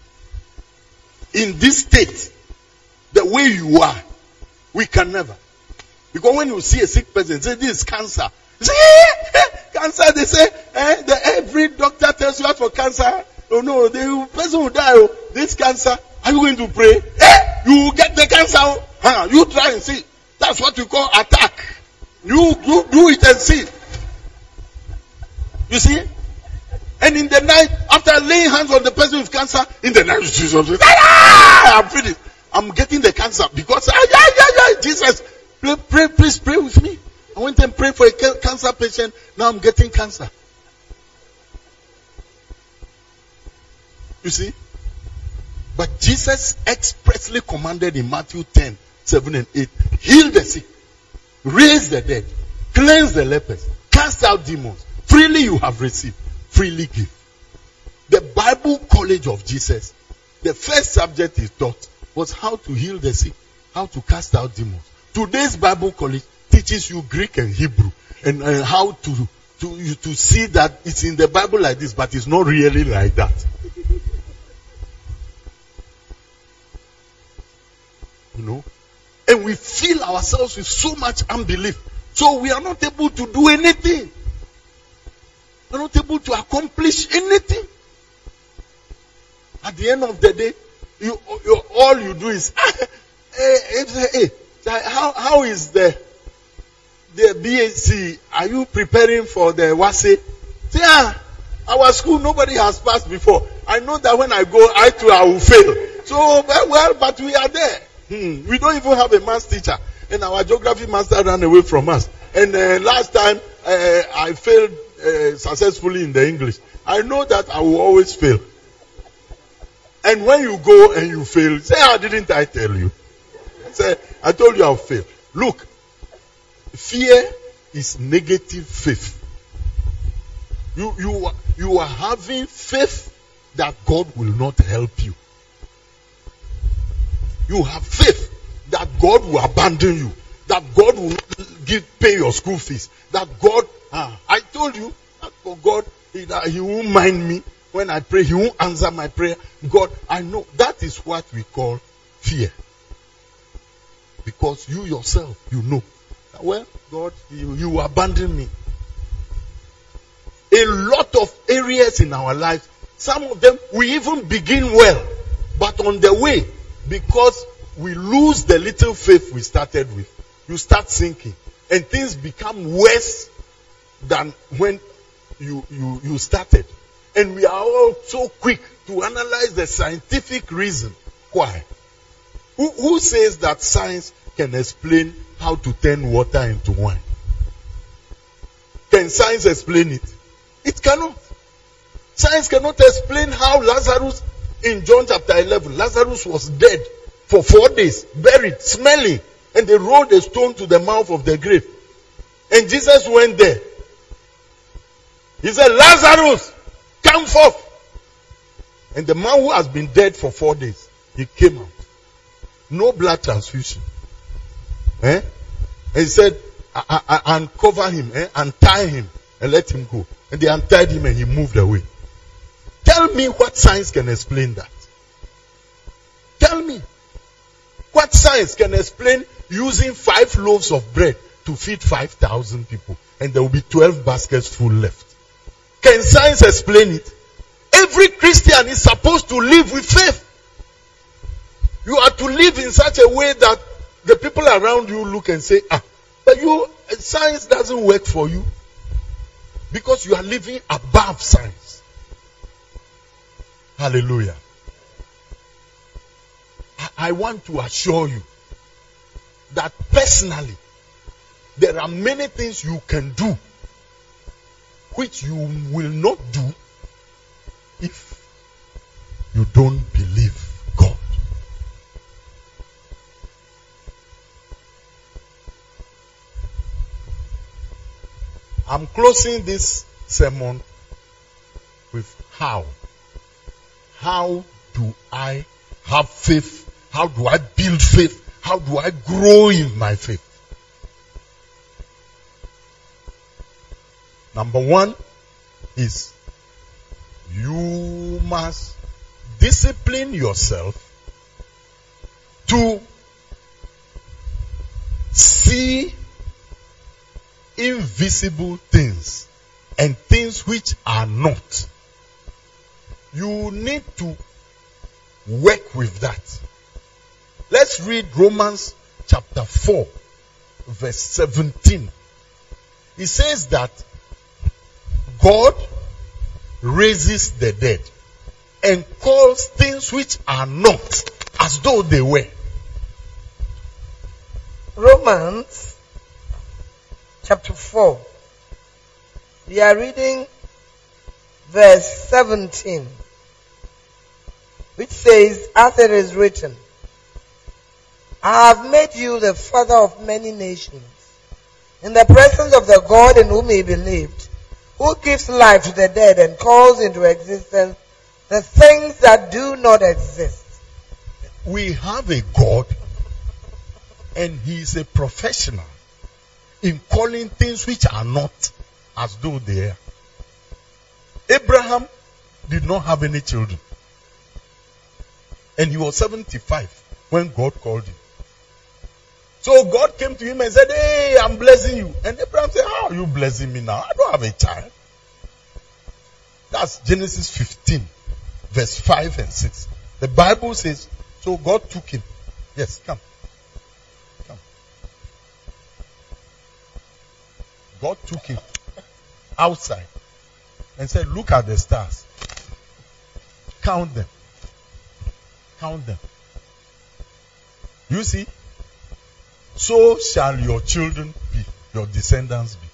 [SPEAKER 1] In this state, the way you are, we can never. Because when you see a sick person, say this is cancer. You say, cancer, they say, every doctor tells you out for cancer. Oh no, the person will die. Oh, this cancer, are you going to pray? You will get the cancer. You try and see. That's what you call attack. You do it and see. You see? And in the night, after laying hands on the person with cancer, in the night, Jesus, I'm finished. I'm getting the cancer because, Jesus, pray, please pray with me. I went and prayed for a cancer patient. Now I'm getting cancer. You see? But Jesus expressly commanded in Matthew 10, 7 and 8, heal the sick, raise the dead, cleanse the lepers, cast out demons. Freely you have received, freely give. The Bible College of Jesus, the first subject is taught was how to heal the sick, how to cast out demons. Today's Bible College teaches you Greek and Hebrew and how to see that it's in the Bible like this, but it's not really like that. You know? And we fill ourselves with so much unbelief. So we are not able to do anything. We are not able to accomplish anything. At the end of the day, all you do is, how is the BAC? Are you preparing for the WASE? Say, our school, nobody has passed before. I know that when I go, I will fail. So, but we are there. We don't even have a maths teacher. And our geography master ran away from us. And last time, I failed successfully in the English. I know that I will always fail. And when you go and you fail, say, didn't I tell you? Say, I told you I'll fail. Look, fear is negative faith. You are having faith that God will not help you. You have faith that God will abandon you, that God will pay your school fees, that God, I told you that for God, He won't mind me when I pray. He won't answer my prayer. God, I know. That is what we call fear. Because you yourself, you know. Well, God, you abandon me. A lot of areas in our lives, some of them, we even begin well. But on the way, because we lose the little faith we started with, you start sinking. And things become worse than when you started. And we are all so quick to analyze the scientific reason why. Who says that science can explain how to turn water into wine? Can science explain it? It cannot. Science cannot explain how Lazarus, in John chapter 11, Lazarus was dead for 4 days, buried, smelling, and they rolled a stone to the mouth of the grave. And Jesus went there. He said, Lazarus, come forth. And the man who has been dead for 4 days, he came out. No blood transfusion. And he said, uncover him, untie him, and let him go. And they untied him and he moved away. Tell me what science can explain that. Tell me. What science can explain using 5 loaves of bread to feed 5,000 people and there will be 12 baskets full left? Can science explain it? Every Christian is supposed to live with faith. You are to live in such a way that the people around you look and say, but science doesn't work for you. Because you are living above science. Hallelujah. I want to assure you that personally, there are many things you can do which you will not do if you don't believe God. I'm closing this sermon with how. How do I have faith? How do I build faith? How do I grow in my faith? Number 1 is you must discipline yourself to see invisible things and things which are not. You need to work with that. Let's read Romans chapter 4, verse 17. It says that God raises the dead and calls things which are not as though they were.
[SPEAKER 2] Romans chapter 4. We are reading verse 17, which says, as it is written, I have made you the father of many nations, in the presence of the God in whom he believed, who gives life to the dead and calls into existence the things that do not exist.
[SPEAKER 1] We have a God, and he is a professional in calling things which are not as though they are. Abraham did not have any children. And he was 75 when God called him. So God came to him and said, hey, I'm blessing you. And Abraham said, how are you blessing me now? I don't have a child. That's Genesis 15, verse 5 and 6. The Bible says, so God took him. Yes, come. God took him outside and said, look at the stars. Count them. Count them. You see? So shall your children be, your descendants be.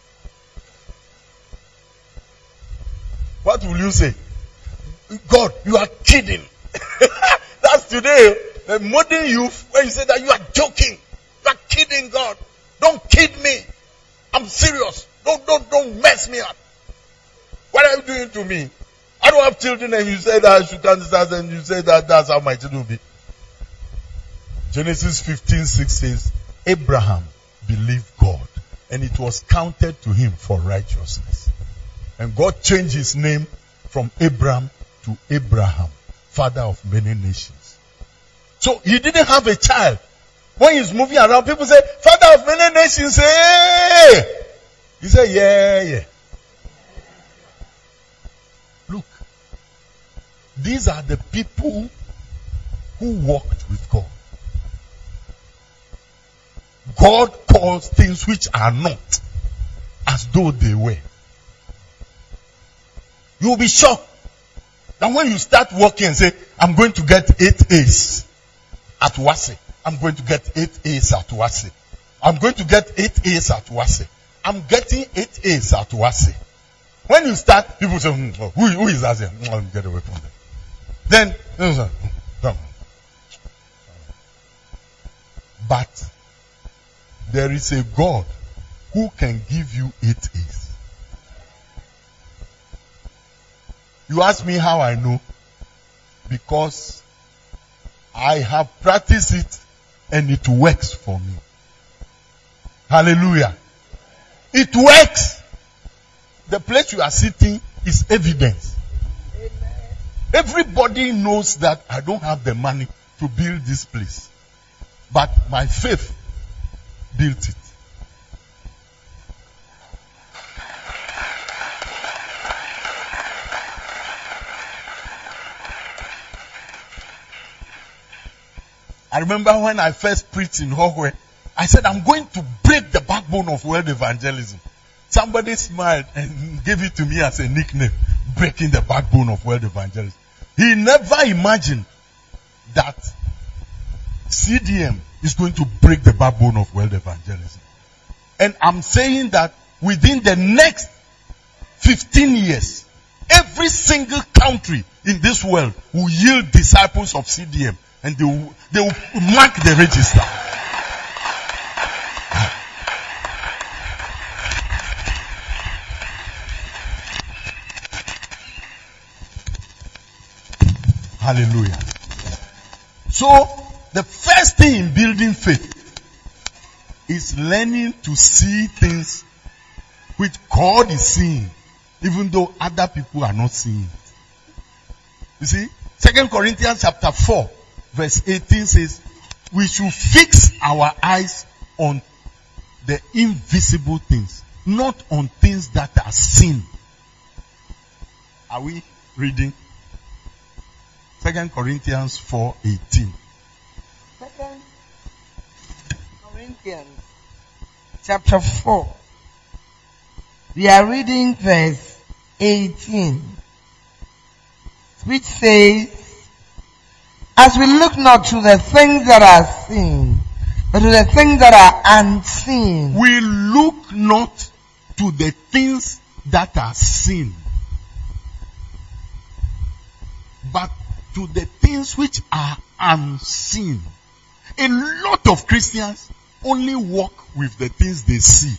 [SPEAKER 1] What will you say? God, you are kidding. That's today, the modern youth, when you say that you are joking. You are kidding God. Don't kid me. I'm serious. Don't mess me up. What are you doing to me? I don't have children and you say that I should count the stars and you say that that's how my children will be. Genesis 15:6 says, Abraham believed God and it was counted to him for righteousness. And God changed his name from Abram to Abraham, father of many nations. So he didn't have a child. When he's moving around, people say, father of many nations, hey! He said, yeah. Look, these are the people who walked with God. God calls things which are not as though they were. You will be shocked that when you start working and say, I'm going to get 8 A's at WASE. I'm going to get 8 A's at WASE. I'm going to get 8 A's at WASE. I'm getting 8 A's at WASE. When you start, people say, who is that? Get away from them. Then, but there is a God who can give you 8 A's. You ask me how I know? Because I have practiced it and it works for me. Hallelujah. It works. The place you are sitting is evidence. Amen. Everybody knows that I don't have the money to build this place. But my faith built it. I remember when I first preached in Hogwe, I said, I'm going to break the backbone of world evangelism. Somebody smiled and gave it to me as a nickname, breaking the backbone of world evangelism. He never imagined that CDM is going to break the backbone of world evangelism. And I'm saying that within the next 15 years, every single country in this world will yield disciples of CDM. And they will mark the register. Hallelujah. So, the first thing in building faith is learning to see things which God is seeing, even though other people are not seeing it. You see, 2 Corinthians chapter 4. Verse 18 says, we should fix our eyes on the invisible things, not on things that are seen. Are we reading? 2 Corinthians 4:18.
[SPEAKER 2] 2 Corinthians chapter 4. We are reading verse 18, which says, as we look not to the things that are seen, but to the things that are unseen.
[SPEAKER 1] We look not to the things that are seen, but to the things which are unseen. A lot of Christians only walk with the things they see.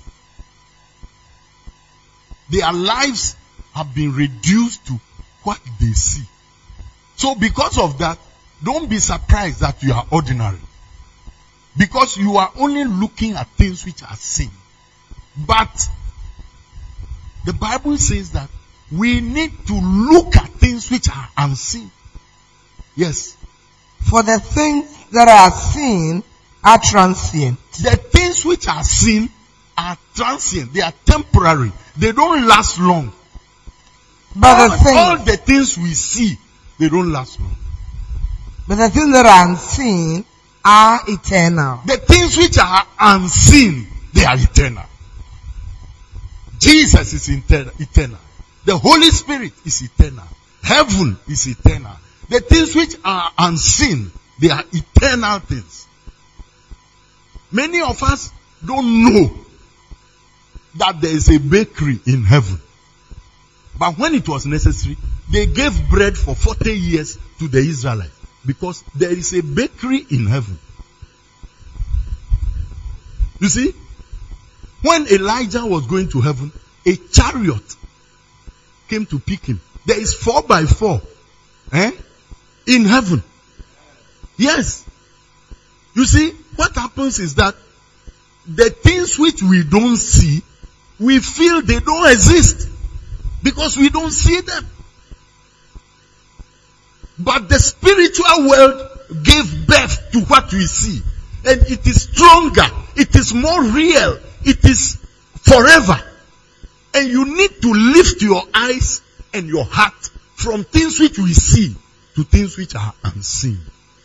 [SPEAKER 1] Their lives have been reduced to what they see. So because of that, don't be surprised that you are ordinary. Because you are only looking at things which are seen. But the Bible says that we need to look at things which are unseen. Yes.
[SPEAKER 2] For the things that are seen are transient.
[SPEAKER 1] The things which are seen are transient. They are temporary. They don't last long.
[SPEAKER 2] But
[SPEAKER 1] all the things we see, they don't last long.
[SPEAKER 2] But the things that are unseen are eternal.
[SPEAKER 1] The things which are unseen, they are eternal. Jesus is eternal. The Holy Spirit is eternal. Heaven is eternal. The things which are unseen, they are eternal things. Many of us don't know that there is a bakery in heaven. But when it was necessary, they gave bread for 40 years to the Israelites. Because there is a bakery in heaven. You see, when Elijah was going to heaven, a chariot came to pick him. There is 4x4 in heaven. Yes. You see, what happens is that the things which we don't see, we feel they don't exist. because we don't see them. But the spiritual world gave birth to what we see. And it is stronger. It is more real. It is forever. And you need to lift your eyes and your heart from things which we see to things which are unseen.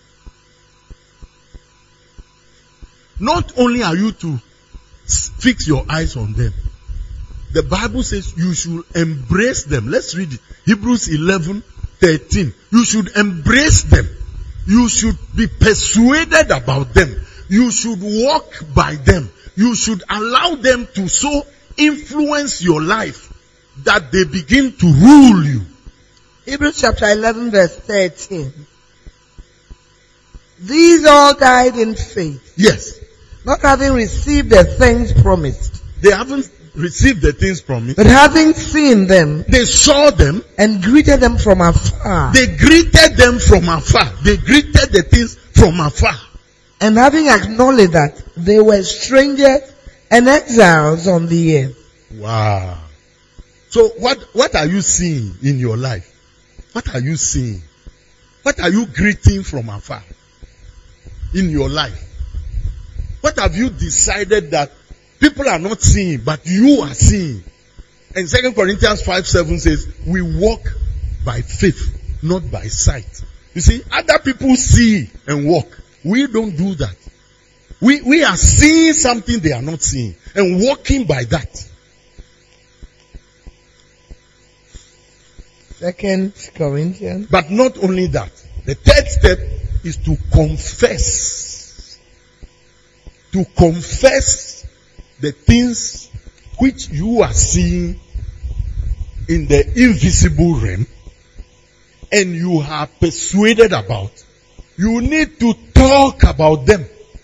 [SPEAKER 1] Not only are you to fix your eyes on them, the Bible says you should embrace them. Let's read it. Hebrews 11:13. You should embrace them. You should be persuaded about them. You should walk by them. You should allow them to so influence your life that they begin to rule you.
[SPEAKER 2] Hebrews chapter 11 verse 13. These all died in faith.
[SPEAKER 1] Yes.
[SPEAKER 2] Not having received the things promised.
[SPEAKER 1] They haven't received the things promised.
[SPEAKER 2] But having seen them.
[SPEAKER 1] They saw them.
[SPEAKER 2] And greeted them from afar.
[SPEAKER 1] They greeted them from afar. They greeted the things from afar.
[SPEAKER 2] And having acknowledged that they were strangers and exiles on the earth.
[SPEAKER 1] Wow. So what are you seeing in your life? What are you seeing? What are you greeting from afar in your life? What have you decided that people are not seeing, but you are seeing? And 2 Corinthians 5:7 says, we walk by faith, not by sight. You see, other people see and walk. We don't do that. We are seeing something they are not seeing and walking by that.
[SPEAKER 2] 2 Corinthians.
[SPEAKER 1] But not only that. The third step is to confess. To confess the things which you are seeing in the invisible realm and you are persuaded about. You need to talk about them.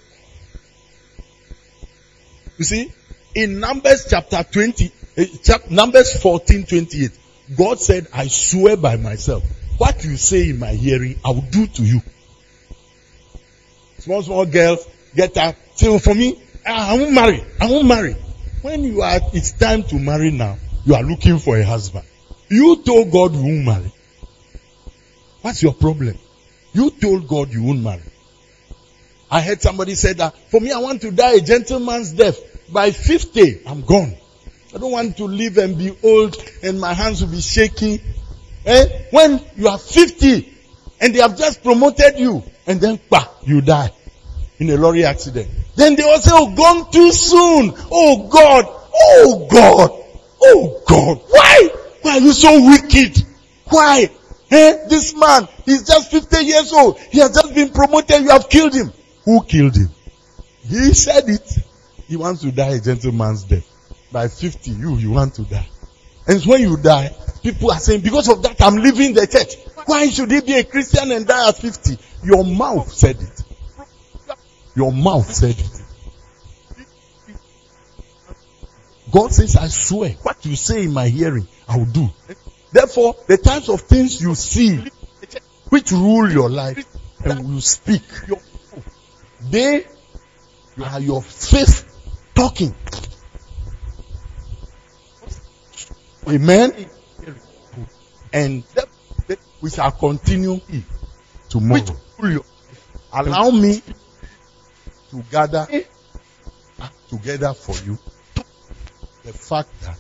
[SPEAKER 1] You see, in Numbers chapter 20, Numbers 14:28, God said, I swear by myself, what you say in my hearing, I will do to you. Small girls get up, say, oh, for me, I won't marry. I won't marry. When it's time to marry now, you are looking for a husband. You told God you won't marry. What's your problem? You told God you won't marry. I heard somebody say that, for me, I want to die a gentleman's death. By 50, I'm gone. I don't want to live and be old and my hands will be shaking. When you are 50 and they have just promoted you and then you die in a lorry accident. Then they will say, oh, gone too soon. Oh God. Oh God. Oh God. Why? Why are you so wicked? Why? This man, he's just 50 years old. He has just been promoted. You have killed him. Who killed him? He said it. He wants to die a gentleman's death. By 50, you want to die. And when you die, people are saying, because of that, I'm leaving the church. Why should he be a Christian and die at 50? Your mouth said it. Your mouth said it. God says, I swear, what you say in my hearing, I will do. Therefore, the types of things you see, which rule your life, and you speak, they are your faith talking. Amen. And we shall continue tomorrow. Allow me to gather together for you the fact that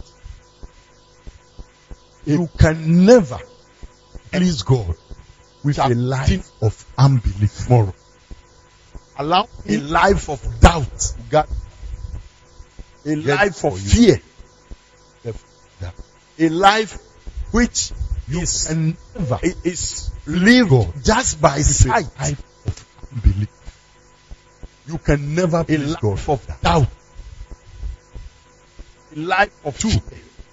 [SPEAKER 1] you can never please God with a life of unbelief tomorrow. Allow a life of doubt, a life of fear, a life which is never is lived just by sight of unbelief. You can never please God. Of doubt, a life of truth,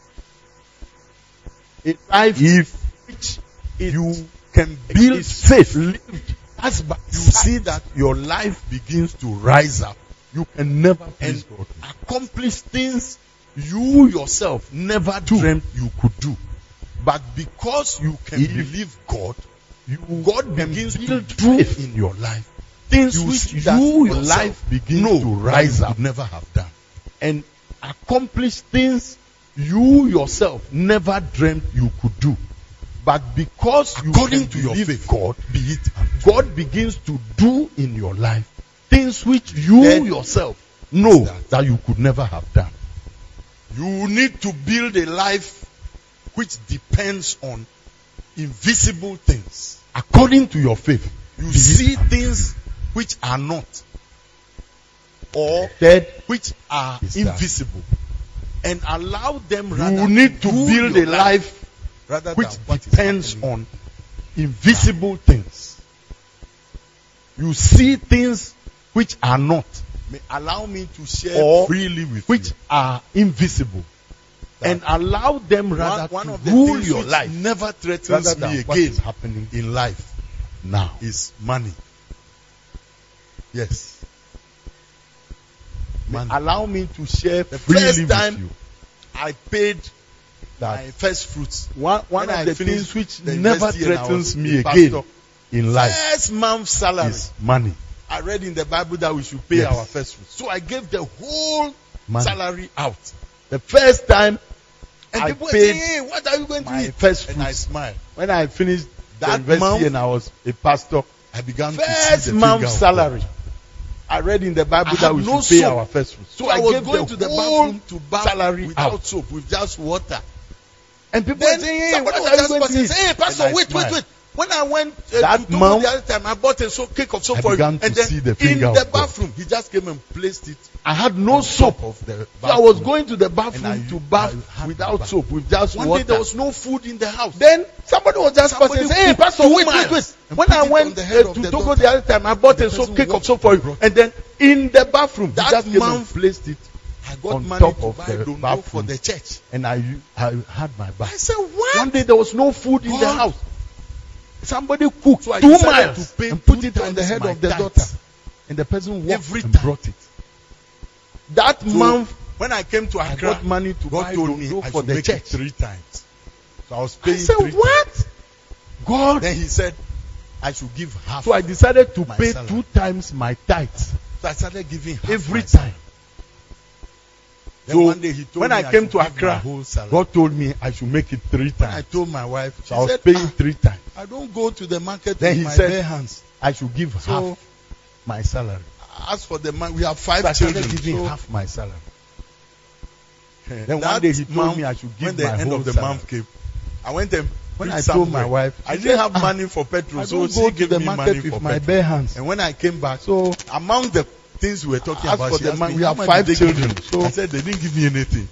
[SPEAKER 1] a life which you can build faith. As you see that your life begins to rise up, you can never please God. Accomplish things you yourself never dreamt you could do. But because you can believe God, God begins to do in your life things which your life begins to rise up, you never have done, and accomplish things
[SPEAKER 3] you yourself never dreamt you could do. But because you
[SPEAKER 1] According
[SPEAKER 3] can
[SPEAKER 1] to your
[SPEAKER 3] believe
[SPEAKER 1] faith,
[SPEAKER 3] God,
[SPEAKER 1] be it.
[SPEAKER 3] God begins to do in your life things which you
[SPEAKER 1] Then-
[SPEAKER 3] yourself know that you could never have done.
[SPEAKER 1] You need to build a life which depends on invisible things.
[SPEAKER 3] According to your faith,
[SPEAKER 1] You
[SPEAKER 3] be it
[SPEAKER 1] see
[SPEAKER 3] and-
[SPEAKER 1] things which are not, or
[SPEAKER 3] Third,
[SPEAKER 1] which are
[SPEAKER 3] is that
[SPEAKER 1] invisible, and allow them
[SPEAKER 3] you
[SPEAKER 1] rather
[SPEAKER 3] need to
[SPEAKER 1] rule
[SPEAKER 3] build
[SPEAKER 1] your
[SPEAKER 3] a life
[SPEAKER 1] rather
[SPEAKER 3] which
[SPEAKER 1] than what is
[SPEAKER 3] depends
[SPEAKER 1] happening.
[SPEAKER 3] on invisible things. You see things which are not,
[SPEAKER 1] Allow me to share
[SPEAKER 3] or
[SPEAKER 1] freely with
[SPEAKER 3] which
[SPEAKER 1] you.
[SPEAKER 3] are invisible, and allow them rather
[SPEAKER 1] One
[SPEAKER 3] to
[SPEAKER 1] of the
[SPEAKER 3] rule
[SPEAKER 1] things
[SPEAKER 3] your
[SPEAKER 1] which
[SPEAKER 3] life
[SPEAKER 1] never threatens
[SPEAKER 3] rather
[SPEAKER 1] me
[SPEAKER 3] than what
[SPEAKER 1] again
[SPEAKER 3] is happening
[SPEAKER 1] in life
[SPEAKER 3] now.
[SPEAKER 1] is money. Yes. Money.
[SPEAKER 3] Allow me to share
[SPEAKER 1] The
[SPEAKER 3] freely
[SPEAKER 1] first
[SPEAKER 3] with
[SPEAKER 1] time
[SPEAKER 3] you
[SPEAKER 1] I paid
[SPEAKER 3] that
[SPEAKER 1] my first fruits.
[SPEAKER 3] one
[SPEAKER 1] when
[SPEAKER 3] of
[SPEAKER 1] I
[SPEAKER 3] the
[SPEAKER 1] finished
[SPEAKER 3] things which
[SPEAKER 1] the
[SPEAKER 3] never
[SPEAKER 1] university and I
[SPEAKER 3] threatens
[SPEAKER 1] was
[SPEAKER 3] me
[SPEAKER 1] a
[SPEAKER 3] again
[SPEAKER 1] pastor,
[SPEAKER 3] in life
[SPEAKER 1] First month salary.
[SPEAKER 3] is money.
[SPEAKER 1] I read in the Bible that we should pay
[SPEAKER 3] Yes.
[SPEAKER 1] our first fruits. So I gave the whole
[SPEAKER 3] Money.
[SPEAKER 1] salary out.
[SPEAKER 3] The first time
[SPEAKER 1] And
[SPEAKER 3] I
[SPEAKER 1] people were
[SPEAKER 3] paid
[SPEAKER 1] saying, hey, what are you going to
[SPEAKER 3] my
[SPEAKER 1] eat?
[SPEAKER 3] first
[SPEAKER 1] And I
[SPEAKER 3] fruits.
[SPEAKER 1] smiled.
[SPEAKER 3] when I finished the
[SPEAKER 1] That
[SPEAKER 3] university
[SPEAKER 1] month,
[SPEAKER 3] and I was a pastor,
[SPEAKER 1] I began to see
[SPEAKER 3] first
[SPEAKER 1] the
[SPEAKER 3] month
[SPEAKER 1] finger of
[SPEAKER 3] salary.
[SPEAKER 1] God.
[SPEAKER 3] I read in the Bible
[SPEAKER 1] I
[SPEAKER 3] that
[SPEAKER 1] had
[SPEAKER 3] we
[SPEAKER 1] no
[SPEAKER 3] should pay
[SPEAKER 1] soap.
[SPEAKER 3] our first fruits.
[SPEAKER 1] So I was
[SPEAKER 3] gave
[SPEAKER 1] going to the
[SPEAKER 3] whole
[SPEAKER 1] bathroom to bath
[SPEAKER 3] salary
[SPEAKER 1] without
[SPEAKER 3] out.
[SPEAKER 1] soap, with just water.
[SPEAKER 3] And people
[SPEAKER 1] Then
[SPEAKER 3] were saying, hey,
[SPEAKER 1] somebody
[SPEAKER 3] what
[SPEAKER 1] was
[SPEAKER 3] are you
[SPEAKER 1] just
[SPEAKER 3] going to
[SPEAKER 1] passing,
[SPEAKER 3] eat?
[SPEAKER 1] say, hey, Pastor,
[SPEAKER 3] And I
[SPEAKER 1] wait.
[SPEAKER 3] smiled.
[SPEAKER 1] When I went
[SPEAKER 3] That
[SPEAKER 1] to Togo
[SPEAKER 3] month,
[SPEAKER 1] the other time, I bought a cake of soap
[SPEAKER 3] I
[SPEAKER 1] for him.
[SPEAKER 3] began to
[SPEAKER 1] And then
[SPEAKER 3] see the
[SPEAKER 1] in
[SPEAKER 3] finger of
[SPEAKER 1] the
[SPEAKER 3] God.
[SPEAKER 1] bathroom, he just came and placed it
[SPEAKER 3] I had no
[SPEAKER 1] on
[SPEAKER 3] soap.
[SPEAKER 1] top of the
[SPEAKER 3] So
[SPEAKER 1] bathroom.
[SPEAKER 3] I was going to the
[SPEAKER 1] And
[SPEAKER 3] bathroom to
[SPEAKER 1] I
[SPEAKER 3] bath
[SPEAKER 1] had
[SPEAKER 3] without
[SPEAKER 1] bath.
[SPEAKER 3] soap, with just
[SPEAKER 1] One
[SPEAKER 3] water.
[SPEAKER 1] day there was no food in the house.
[SPEAKER 3] Then somebody was just
[SPEAKER 1] Somebody
[SPEAKER 3] passing, hey,
[SPEAKER 1] cooked
[SPEAKER 3] Pastor,
[SPEAKER 1] 2
[SPEAKER 3] wait.
[SPEAKER 1] miles and
[SPEAKER 3] When
[SPEAKER 1] put
[SPEAKER 3] I
[SPEAKER 1] it
[SPEAKER 3] went
[SPEAKER 1] on the head of
[SPEAKER 3] to
[SPEAKER 1] the
[SPEAKER 3] Togo
[SPEAKER 1] daughter.
[SPEAKER 3] the other time, I bought
[SPEAKER 1] The
[SPEAKER 3] a soap
[SPEAKER 1] person
[SPEAKER 3] cake of
[SPEAKER 1] walked
[SPEAKER 3] soap for
[SPEAKER 1] and
[SPEAKER 3] you.
[SPEAKER 1] brought
[SPEAKER 3] And then in the bathroom,
[SPEAKER 1] That
[SPEAKER 3] he just came and
[SPEAKER 1] month,
[SPEAKER 3] placed it
[SPEAKER 1] I got
[SPEAKER 3] on
[SPEAKER 1] money
[SPEAKER 3] top
[SPEAKER 1] to
[SPEAKER 3] of
[SPEAKER 1] buy
[SPEAKER 3] the
[SPEAKER 1] dondo for
[SPEAKER 3] bathroom.
[SPEAKER 1] the church.
[SPEAKER 3] and I had my
[SPEAKER 1] I
[SPEAKER 3] bath.
[SPEAKER 1] said, what?
[SPEAKER 3] One day there was no food in the
[SPEAKER 1] God.
[SPEAKER 3] house. Somebody cooked
[SPEAKER 1] So I
[SPEAKER 3] 2
[SPEAKER 1] decided
[SPEAKER 3] miles
[SPEAKER 1] to pay
[SPEAKER 3] and put
[SPEAKER 1] 2
[SPEAKER 3] it on the
[SPEAKER 1] times
[SPEAKER 3] head
[SPEAKER 1] my
[SPEAKER 3] of the
[SPEAKER 1] tithes.
[SPEAKER 3] daughter. And the person walked
[SPEAKER 1] Every
[SPEAKER 3] and
[SPEAKER 1] time.
[SPEAKER 3] brought it. That
[SPEAKER 1] So
[SPEAKER 3] month,
[SPEAKER 1] when I came to
[SPEAKER 3] I
[SPEAKER 1] Accra,
[SPEAKER 3] got money to
[SPEAKER 1] God
[SPEAKER 3] buy
[SPEAKER 1] told me
[SPEAKER 3] dondo
[SPEAKER 1] I
[SPEAKER 3] for
[SPEAKER 1] should
[SPEAKER 3] the
[SPEAKER 1] make
[SPEAKER 3] church.
[SPEAKER 1] it 3 times. So I was
[SPEAKER 3] I
[SPEAKER 1] paying
[SPEAKER 3] said,
[SPEAKER 1] 3
[SPEAKER 3] what? God.
[SPEAKER 1] Then he said, I should give half.
[SPEAKER 3] So I decided to
[SPEAKER 1] my
[SPEAKER 3] pay
[SPEAKER 1] salary.
[SPEAKER 3] 2 times my tithes
[SPEAKER 1] So I started giving half
[SPEAKER 3] every
[SPEAKER 1] my
[SPEAKER 3] time.
[SPEAKER 1] salary. Then
[SPEAKER 3] So
[SPEAKER 1] one day he told
[SPEAKER 3] when
[SPEAKER 1] me
[SPEAKER 3] I came
[SPEAKER 1] should
[SPEAKER 3] to
[SPEAKER 1] give my
[SPEAKER 3] Accra,
[SPEAKER 1] whole salary.
[SPEAKER 3] God told me I should make it 3
[SPEAKER 1] When I
[SPEAKER 3] times.
[SPEAKER 1] told my wife, she
[SPEAKER 3] So I was
[SPEAKER 1] said,
[SPEAKER 3] paying 3 times.
[SPEAKER 1] I don't go to the market
[SPEAKER 3] Then
[SPEAKER 1] with
[SPEAKER 3] he
[SPEAKER 1] my
[SPEAKER 3] said,
[SPEAKER 1] bare hands.
[SPEAKER 3] I should give
[SPEAKER 1] So
[SPEAKER 3] half my salary.
[SPEAKER 1] as for the man, we have
[SPEAKER 3] So I
[SPEAKER 1] 5
[SPEAKER 3] started
[SPEAKER 1] children.
[SPEAKER 3] giving
[SPEAKER 1] So
[SPEAKER 3] half my salary. Then
[SPEAKER 1] that
[SPEAKER 3] one day he told
[SPEAKER 1] month,
[SPEAKER 3] me I should give
[SPEAKER 1] when the
[SPEAKER 3] my
[SPEAKER 1] end
[SPEAKER 3] whole
[SPEAKER 1] of the
[SPEAKER 3] salary.
[SPEAKER 1] month came, I went and
[SPEAKER 3] When
[SPEAKER 1] preached
[SPEAKER 3] I told my
[SPEAKER 1] somewhere.
[SPEAKER 3] wife,
[SPEAKER 1] I
[SPEAKER 3] she
[SPEAKER 1] didn't
[SPEAKER 3] said,
[SPEAKER 1] have money for petrol,
[SPEAKER 3] I
[SPEAKER 1] so
[SPEAKER 3] don't
[SPEAKER 1] she
[SPEAKER 3] go to
[SPEAKER 1] gave
[SPEAKER 3] the
[SPEAKER 1] me
[SPEAKER 3] market
[SPEAKER 1] money
[SPEAKER 3] with
[SPEAKER 1] for
[SPEAKER 3] my
[SPEAKER 1] petrol.
[SPEAKER 3] bare hands.
[SPEAKER 1] And when I came back,
[SPEAKER 3] So
[SPEAKER 1] among the things we were talking
[SPEAKER 3] as
[SPEAKER 1] about,
[SPEAKER 3] for
[SPEAKER 1] she
[SPEAKER 3] the
[SPEAKER 1] asked
[SPEAKER 3] man,
[SPEAKER 1] me,
[SPEAKER 3] we
[SPEAKER 1] how
[SPEAKER 3] have
[SPEAKER 1] much
[SPEAKER 3] 5
[SPEAKER 1] did they give
[SPEAKER 3] children.
[SPEAKER 1] you?
[SPEAKER 3] So
[SPEAKER 1] I said they didn't give me anything.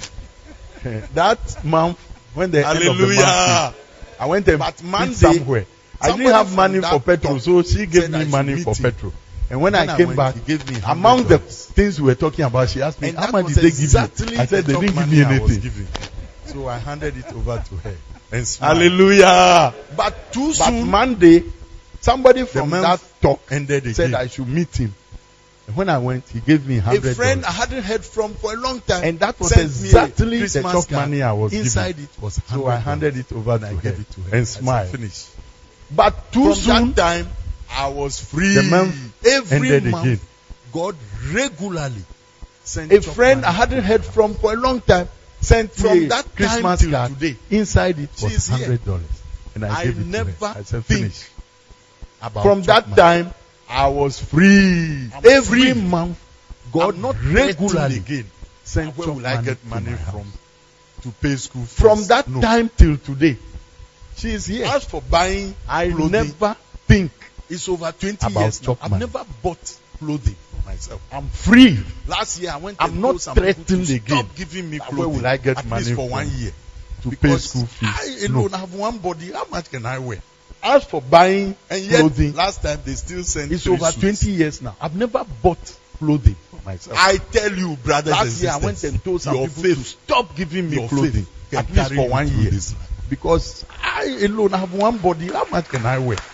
[SPEAKER 3] that month, when the end of the month
[SPEAKER 1] Hallelujah.
[SPEAKER 3] came, I went and
[SPEAKER 1] But
[SPEAKER 3] preached
[SPEAKER 1] Monday,
[SPEAKER 3] somewhere. I didn't
[SPEAKER 1] somebody
[SPEAKER 3] have
[SPEAKER 1] from
[SPEAKER 3] money
[SPEAKER 1] that
[SPEAKER 3] for petrol,
[SPEAKER 1] top
[SPEAKER 3] so she gave
[SPEAKER 1] said I
[SPEAKER 3] me
[SPEAKER 1] should
[SPEAKER 3] money
[SPEAKER 1] meet
[SPEAKER 3] for
[SPEAKER 1] him.
[SPEAKER 3] petrol. And when I came
[SPEAKER 1] went,
[SPEAKER 3] back,
[SPEAKER 1] he gave me
[SPEAKER 3] among the
[SPEAKER 1] $100.
[SPEAKER 3] things we were talking about, she asked me,
[SPEAKER 1] And
[SPEAKER 3] how
[SPEAKER 1] that
[SPEAKER 3] much
[SPEAKER 1] was
[SPEAKER 3] did they give
[SPEAKER 1] exactly
[SPEAKER 3] you? I said,
[SPEAKER 1] the
[SPEAKER 3] they
[SPEAKER 1] top
[SPEAKER 3] didn't give
[SPEAKER 1] money
[SPEAKER 3] me
[SPEAKER 1] I was
[SPEAKER 3] anything.
[SPEAKER 1] giving. So I handed it over to her. And smiled.
[SPEAKER 3] Hallelujah.
[SPEAKER 1] But too
[SPEAKER 3] But
[SPEAKER 1] soon,
[SPEAKER 3] Monday, somebody from
[SPEAKER 1] month
[SPEAKER 3] that talk
[SPEAKER 1] ended
[SPEAKER 3] said
[SPEAKER 1] again.
[SPEAKER 3] I should meet him. And when I went, he gave me
[SPEAKER 1] A
[SPEAKER 3] $100.
[SPEAKER 1] friend I hadn't heard from for a long time.
[SPEAKER 3] And that was
[SPEAKER 1] sent me a
[SPEAKER 3] exactly the
[SPEAKER 1] Christmas
[SPEAKER 3] chop
[SPEAKER 1] card.
[SPEAKER 3] money I was
[SPEAKER 1] Inside
[SPEAKER 3] given.
[SPEAKER 1] it was
[SPEAKER 3] So I
[SPEAKER 1] $100.
[SPEAKER 3] handed it over to
[SPEAKER 1] I
[SPEAKER 3] her
[SPEAKER 1] gave it to her.
[SPEAKER 3] and
[SPEAKER 1] I said,
[SPEAKER 3] smiled.
[SPEAKER 1] finish.
[SPEAKER 3] But too
[SPEAKER 1] From
[SPEAKER 3] soon,
[SPEAKER 1] that time, I was free.
[SPEAKER 3] the month
[SPEAKER 1] Every
[SPEAKER 3] ended
[SPEAKER 1] month,
[SPEAKER 3] again.
[SPEAKER 1] God regularly sent
[SPEAKER 3] A
[SPEAKER 1] chop
[SPEAKER 3] friend
[SPEAKER 1] money
[SPEAKER 3] I hadn't heard from for a long time sent
[SPEAKER 1] From
[SPEAKER 3] me a
[SPEAKER 1] that time
[SPEAKER 3] Christmas
[SPEAKER 1] till
[SPEAKER 3] card.
[SPEAKER 1] today.
[SPEAKER 3] Inside it
[SPEAKER 1] She
[SPEAKER 3] was
[SPEAKER 1] is here.
[SPEAKER 3] $100. And I
[SPEAKER 1] I
[SPEAKER 3] gave it to
[SPEAKER 1] never
[SPEAKER 3] her. I said,
[SPEAKER 1] think
[SPEAKER 3] finish.
[SPEAKER 1] about
[SPEAKER 3] From
[SPEAKER 1] chop
[SPEAKER 3] that
[SPEAKER 1] money.
[SPEAKER 3] time, I was free.
[SPEAKER 1] I'm
[SPEAKER 3] Every
[SPEAKER 1] free.
[SPEAKER 3] month, God
[SPEAKER 1] I'm not
[SPEAKER 3] regularly
[SPEAKER 1] again.
[SPEAKER 3] sent
[SPEAKER 1] Where
[SPEAKER 3] chop
[SPEAKER 1] will I get
[SPEAKER 3] to
[SPEAKER 1] money
[SPEAKER 3] my
[SPEAKER 1] from
[SPEAKER 3] house.
[SPEAKER 1] to pay school fees?
[SPEAKER 3] From that
[SPEAKER 1] No.
[SPEAKER 3] time till today, she is here.
[SPEAKER 1] As for buying
[SPEAKER 3] I
[SPEAKER 1] clothing,
[SPEAKER 3] never think
[SPEAKER 1] it's over 20
[SPEAKER 3] about
[SPEAKER 1] years now.
[SPEAKER 3] chop
[SPEAKER 1] I've
[SPEAKER 3] money.
[SPEAKER 1] never bought clothing for myself.
[SPEAKER 3] I'm free.
[SPEAKER 1] Last year I went
[SPEAKER 3] I'm
[SPEAKER 1] and
[SPEAKER 3] not
[SPEAKER 1] told some people to
[SPEAKER 3] threatened again.
[SPEAKER 1] stop giving me
[SPEAKER 3] Where
[SPEAKER 1] clothing.
[SPEAKER 3] will I get
[SPEAKER 1] at
[SPEAKER 3] money
[SPEAKER 1] least for
[SPEAKER 3] from?
[SPEAKER 1] 1 year?
[SPEAKER 3] To pay
[SPEAKER 1] Because
[SPEAKER 3] school fees.
[SPEAKER 1] I
[SPEAKER 3] No.
[SPEAKER 1] alone have one body. How much can I wear?
[SPEAKER 3] As for buying
[SPEAKER 1] And yet,
[SPEAKER 3] clothing,
[SPEAKER 1] last time they still sent
[SPEAKER 3] it's
[SPEAKER 1] 3
[SPEAKER 3] over
[SPEAKER 1] suits.
[SPEAKER 3] 20 years now. I've never bought clothing for myself.
[SPEAKER 1] I tell you, brothers and
[SPEAKER 3] Last year, I
[SPEAKER 1] sisters,
[SPEAKER 3] went and told some
[SPEAKER 1] your
[SPEAKER 3] people
[SPEAKER 1] faith
[SPEAKER 3] to stop giving me
[SPEAKER 1] your
[SPEAKER 3] clothing,
[SPEAKER 1] faith can
[SPEAKER 3] at least
[SPEAKER 1] carry
[SPEAKER 3] for
[SPEAKER 1] you
[SPEAKER 3] 1
[SPEAKER 1] through
[SPEAKER 3] year.
[SPEAKER 1] this life.
[SPEAKER 3] Because I alone have one body. How much can I wear?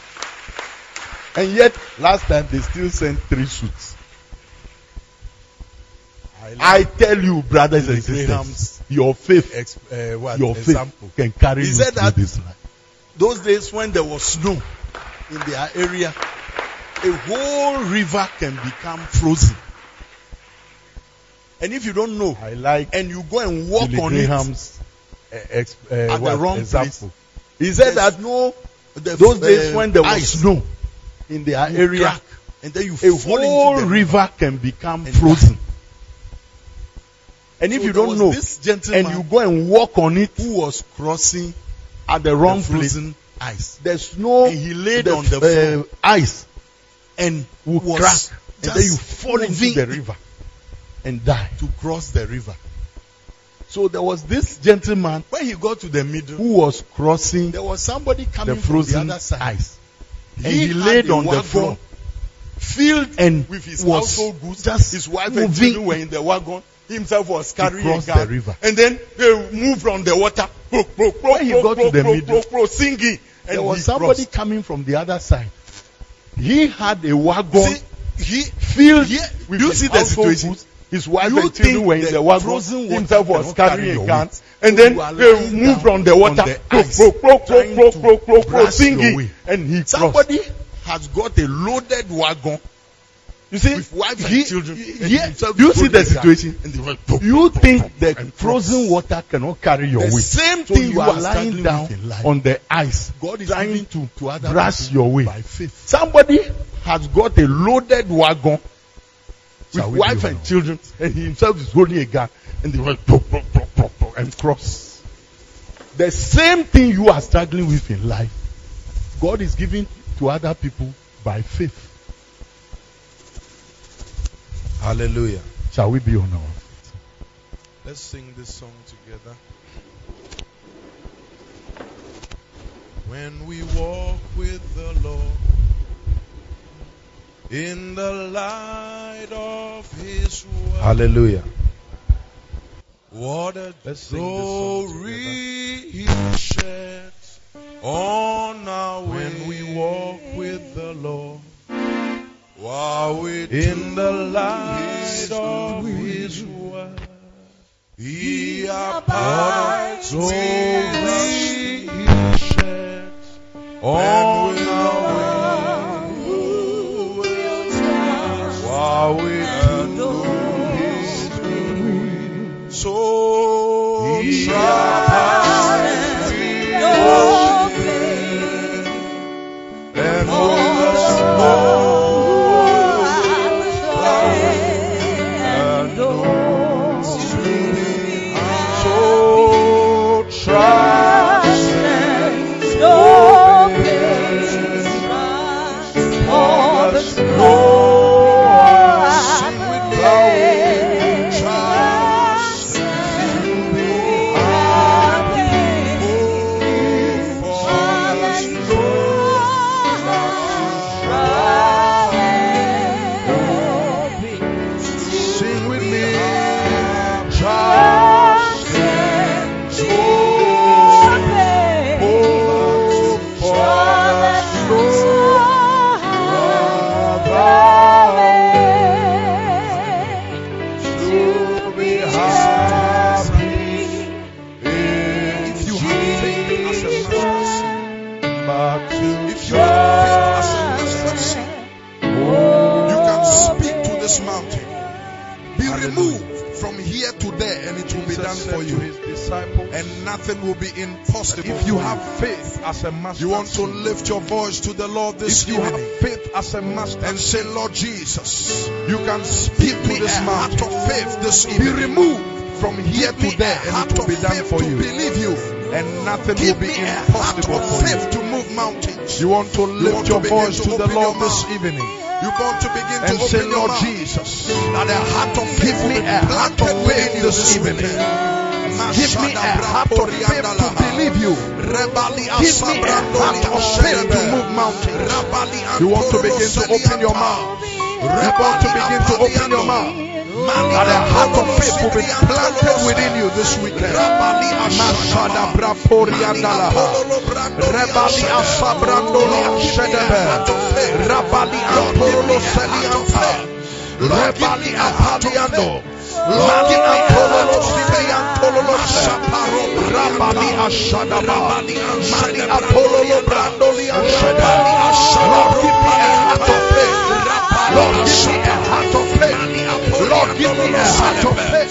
[SPEAKER 3] And yet, last time they still sent 3 suits. I tell you, brothers and
[SPEAKER 1] Graham's
[SPEAKER 3] sisters, your faith, your
[SPEAKER 1] example.
[SPEAKER 3] faith can carry
[SPEAKER 1] He
[SPEAKER 3] you
[SPEAKER 1] said
[SPEAKER 3] through
[SPEAKER 1] that
[SPEAKER 3] this life.
[SPEAKER 1] those days when there was snow in their area, a whole river can become frozen.
[SPEAKER 3] And if you don't know,
[SPEAKER 1] I like
[SPEAKER 3] and you go and walk
[SPEAKER 1] Billy
[SPEAKER 3] on it
[SPEAKER 1] Graham's
[SPEAKER 3] at the wrong
[SPEAKER 1] example.
[SPEAKER 3] place, he said
[SPEAKER 1] Yes.
[SPEAKER 3] that no,
[SPEAKER 1] Those days when there was
[SPEAKER 3] ice
[SPEAKER 1] snow in their
[SPEAKER 3] you
[SPEAKER 1] area,
[SPEAKER 3] crack, and then you
[SPEAKER 1] a
[SPEAKER 3] fall
[SPEAKER 1] whole
[SPEAKER 3] into the
[SPEAKER 1] river can become
[SPEAKER 3] and
[SPEAKER 1] frozen. And if
[SPEAKER 3] So
[SPEAKER 1] you
[SPEAKER 3] there
[SPEAKER 1] don't
[SPEAKER 3] was
[SPEAKER 1] know,
[SPEAKER 3] this gentleman
[SPEAKER 1] and you go and walk on it
[SPEAKER 3] who was crossing
[SPEAKER 1] at the wrong
[SPEAKER 3] the
[SPEAKER 1] place,
[SPEAKER 3] frozen ice,
[SPEAKER 1] there's no
[SPEAKER 3] and he laid on the floor
[SPEAKER 1] ice
[SPEAKER 3] and
[SPEAKER 1] will
[SPEAKER 3] was
[SPEAKER 1] crack, and then you
[SPEAKER 3] just
[SPEAKER 1] fall into
[SPEAKER 3] moving
[SPEAKER 1] the river and die.
[SPEAKER 3] to cross the river.
[SPEAKER 1] So there was this gentleman
[SPEAKER 3] When he got to the middle,
[SPEAKER 1] who was crossing
[SPEAKER 3] there was somebody coming
[SPEAKER 1] the
[SPEAKER 3] from
[SPEAKER 1] frozen
[SPEAKER 3] the other side.
[SPEAKER 1] ice, and
[SPEAKER 3] He
[SPEAKER 1] he
[SPEAKER 3] had
[SPEAKER 1] laid
[SPEAKER 3] a
[SPEAKER 1] on the
[SPEAKER 3] wagon
[SPEAKER 1] floor
[SPEAKER 3] filled
[SPEAKER 1] and
[SPEAKER 3] with his
[SPEAKER 1] was
[SPEAKER 3] household goods.
[SPEAKER 1] just
[SPEAKER 3] His wife and
[SPEAKER 1] moving.
[SPEAKER 3] children were in the wagon. He himself was carrying a
[SPEAKER 1] crossed
[SPEAKER 3] gun.
[SPEAKER 1] the river.
[SPEAKER 3] And then they moved on the water.
[SPEAKER 1] When he got to the middle,
[SPEAKER 3] singing. And
[SPEAKER 1] There was
[SPEAKER 3] he
[SPEAKER 1] somebody
[SPEAKER 3] crossed.
[SPEAKER 1] coming from the other side. He had a wagon
[SPEAKER 3] See,
[SPEAKER 1] filled
[SPEAKER 3] do
[SPEAKER 1] with
[SPEAKER 3] you
[SPEAKER 1] his
[SPEAKER 3] see the
[SPEAKER 1] household
[SPEAKER 3] situation?
[SPEAKER 1] goods. His wife
[SPEAKER 3] You
[SPEAKER 1] and children
[SPEAKER 3] think
[SPEAKER 1] were in
[SPEAKER 3] the
[SPEAKER 1] the wagon.
[SPEAKER 3] frozen
[SPEAKER 1] He
[SPEAKER 3] water
[SPEAKER 1] himself was
[SPEAKER 3] cannot carry
[SPEAKER 1] carrying
[SPEAKER 3] your
[SPEAKER 1] a gun.
[SPEAKER 3] weight.
[SPEAKER 1] And
[SPEAKER 3] So
[SPEAKER 1] then
[SPEAKER 3] you are
[SPEAKER 1] they
[SPEAKER 3] lying
[SPEAKER 1] moved
[SPEAKER 3] down
[SPEAKER 1] on the water.
[SPEAKER 3] on the ice, trying to
[SPEAKER 1] Brush
[SPEAKER 3] singing.
[SPEAKER 1] your way. And he crossed.
[SPEAKER 3] Somebody has got a loaded wagon
[SPEAKER 1] You see,
[SPEAKER 3] with wife and
[SPEAKER 1] he-
[SPEAKER 3] children.
[SPEAKER 1] he-
[SPEAKER 3] and
[SPEAKER 1] he-
[SPEAKER 3] himself
[SPEAKER 1] do you
[SPEAKER 3] is
[SPEAKER 1] see the
[SPEAKER 3] holding a gun.
[SPEAKER 1] situation?
[SPEAKER 3] And they went,
[SPEAKER 1] You think the
[SPEAKER 3] and
[SPEAKER 1] frozen
[SPEAKER 3] cross.
[SPEAKER 1] water cannot carry your
[SPEAKER 3] The
[SPEAKER 1] weight.
[SPEAKER 3] same
[SPEAKER 1] So
[SPEAKER 3] thing
[SPEAKER 1] you
[SPEAKER 3] you
[SPEAKER 1] are
[SPEAKER 3] are
[SPEAKER 1] lying
[SPEAKER 3] struggling
[SPEAKER 1] down
[SPEAKER 3] with in life.
[SPEAKER 1] on the ice,
[SPEAKER 3] God is
[SPEAKER 1] trying
[SPEAKER 3] giving
[SPEAKER 1] to
[SPEAKER 3] to other
[SPEAKER 1] brush
[SPEAKER 3] people
[SPEAKER 1] your way.
[SPEAKER 3] by faith.
[SPEAKER 1] Somebody has got a loaded wagon with
[SPEAKER 3] Shall we
[SPEAKER 1] wife
[SPEAKER 3] be
[SPEAKER 1] and
[SPEAKER 3] on?
[SPEAKER 1] children, and he himself is holding a gun, and they went and cross. The same thing you are struggling with in life, God is giving to other people by faith.
[SPEAKER 3] Hallelujah.
[SPEAKER 1] Shall we be on our feet?
[SPEAKER 3] Let's sing this song together. When we walk with the Lord in the light of His word. Hallelujah. What a glory He sheds on our way. When we walk with the Lord while we in the light of His word. He abides with us. He sheds on our way. While we do His will. So He abides with us. And with us will be impossible.
[SPEAKER 4] If you have faith as a master,
[SPEAKER 3] you want to lift your voice to the Lord this
[SPEAKER 4] if you
[SPEAKER 3] evening.
[SPEAKER 4] have faith as a master
[SPEAKER 3] And say, Lord Jesus,
[SPEAKER 4] you can speak
[SPEAKER 3] give
[SPEAKER 4] to
[SPEAKER 3] me
[SPEAKER 4] this
[SPEAKER 3] a heart
[SPEAKER 4] mountain.
[SPEAKER 3] of faith this
[SPEAKER 4] Be
[SPEAKER 3] evening.
[SPEAKER 4] removed from here
[SPEAKER 3] Give me
[SPEAKER 4] to there,
[SPEAKER 3] a
[SPEAKER 4] and
[SPEAKER 3] heart
[SPEAKER 4] it will
[SPEAKER 3] of
[SPEAKER 4] be done
[SPEAKER 3] faith
[SPEAKER 4] for
[SPEAKER 3] to
[SPEAKER 4] you.
[SPEAKER 3] believe you.
[SPEAKER 4] And nothing
[SPEAKER 3] Give
[SPEAKER 4] will
[SPEAKER 3] me
[SPEAKER 4] be
[SPEAKER 3] a heart
[SPEAKER 4] impossible
[SPEAKER 3] of
[SPEAKER 4] for you.
[SPEAKER 3] faith to move mountains.
[SPEAKER 4] You want to lift
[SPEAKER 3] want
[SPEAKER 4] your
[SPEAKER 3] to begin
[SPEAKER 4] voice
[SPEAKER 3] to
[SPEAKER 4] to the
[SPEAKER 3] open
[SPEAKER 4] Lord
[SPEAKER 3] your
[SPEAKER 4] this
[SPEAKER 3] mouth.
[SPEAKER 4] evening
[SPEAKER 3] You want to begin
[SPEAKER 4] and
[SPEAKER 3] to
[SPEAKER 4] say,
[SPEAKER 3] open your
[SPEAKER 4] Lord
[SPEAKER 3] mouth.
[SPEAKER 4] Jesus,
[SPEAKER 3] That a heart of faith
[SPEAKER 4] give
[SPEAKER 3] will
[SPEAKER 4] me
[SPEAKER 3] be
[SPEAKER 4] a heart
[SPEAKER 3] planted
[SPEAKER 4] of
[SPEAKER 3] within
[SPEAKER 4] faith
[SPEAKER 3] you
[SPEAKER 4] this evening. Give me a heart of faith to believe you. Give me a heart of faith to move mountains. You want to begin to open your mouth. You want to begin to open your mouth. And a heart of faith will be planted within you this weekend. Mashada Braporiandala Rebali Asabrandoli Ashedebe Rabali Apollo Selianta Rebali Apaliando Mali Apollo Sipeyantolo Shaparo Rabali Ashadaba Mali Apollo Brandoli Ashedebe Lord, give me a heart of faith. Lord, give me a heart of faith. Lord, give me a heart of faith.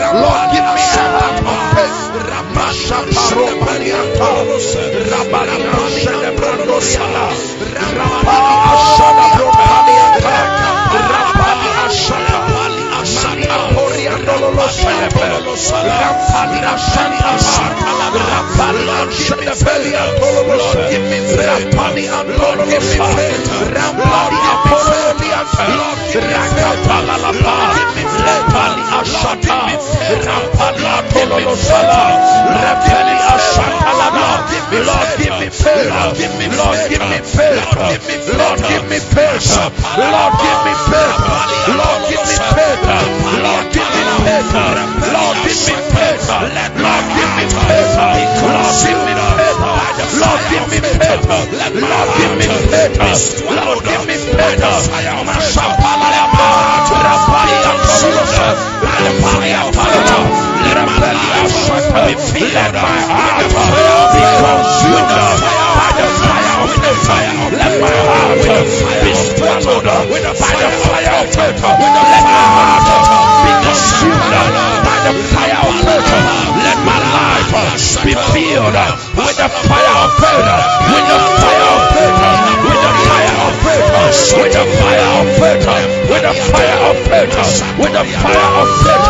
[SPEAKER 4] Lord, give me a heart of faith. Mashaparo Palianta, Rabali Ashada Brandosala, Rabali Ashada Brandalianta, Rabali Ashada Ashada Poriandolo Celebre, Rabali Ashada Rabali Ashada Peliantolo, Lord, give me Rabali and Lord, give me faith, Rabali Apololianta, Lord, give me Rakapala Lapa, Rabali Ashada, Rabali Apollo Sala, Rabali Ashada, Lord, give me favor, Lord, give me favor, Lord, give me favor, Lord, give me favor, Lord, give me favor, Lord, give me favor, Lord, give me favor, Lord, give me favor, Lord, give me favor, Lord, give me favor, Lord, give me favor, Lord, give me favor, Mashapala Yama, Rabali Apollo, Rabali Apollo, Rabali Ashata, let my heart be consumed by the fire of faith. Let my heart be swallowed by the fire of faith. Let my heart be consumed by the fire of faith. Let my life be filled with the fire of faith. With the fire of faith. With the fire of faith. With the fire of faith. With the fire of faith. With the fire of faith.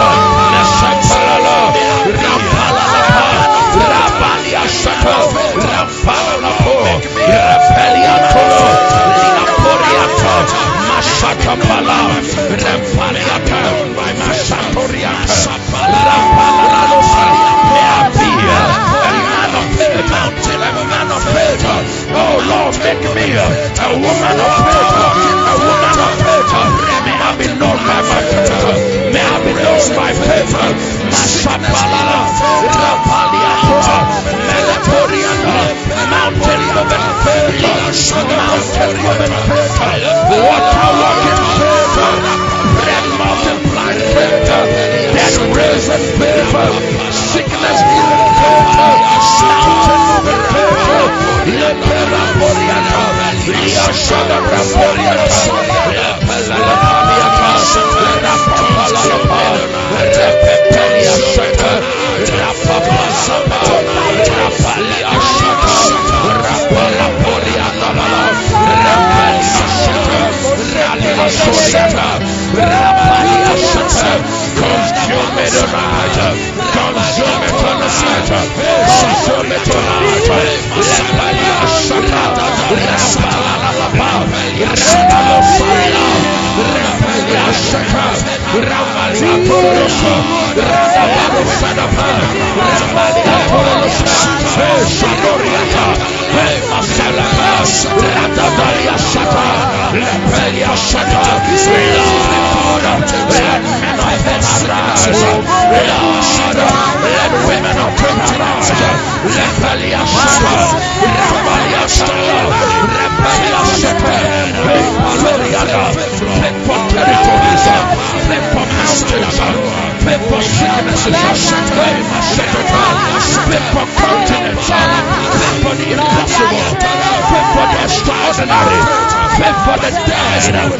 [SPEAKER 4] Rabali Ashata, Rampala Po, Rapeliatolo, Linaporiata, Mashata Pala, Rampaliata, Mashatoriata, Rampala Losalia. May I be a man of faith, a man of faith. Oh Lord, make me a woman of faith, a woman of faith. May I be known by my faith. May I be known by faith. Mashapala, Rapaliata, Melatoriana, mountain moving faith, mountain moving faith, water walking faith, bread multiplying faith, dead risen faith, sickness healing faith, mountain moving faith, Lepera Poriana, Liashada Raporiana, Lepela Pamiata, Rapapalapa, Repepelia Shaka, Rapapasapa, Rapalia Shaka, Rapala Poriana, Rapalia Shaka, Ralia Shaka, Rapalia Shaka, consume it tonight, consume it tonight, consume it tonight, Rapalia Shaka, Rapala Lapa, Rapala Fire, Rapalia Shaka, Rapalia Porosa, Rapala Sadapa, Rapalia Porosa, Shadoriata, Masalapa, Ratavalia Shata, Rapalia Shata, Lord, let men of faith arise, Lord, let women of faith arise, Rapalia Shata, Rapalia Shata, Rapalia Shata, Valoriana, faith for territories, faith for mountains, faith for sicknesses, faith for continents, faith for the impossible, faith for the extraordinary, faith for the dead,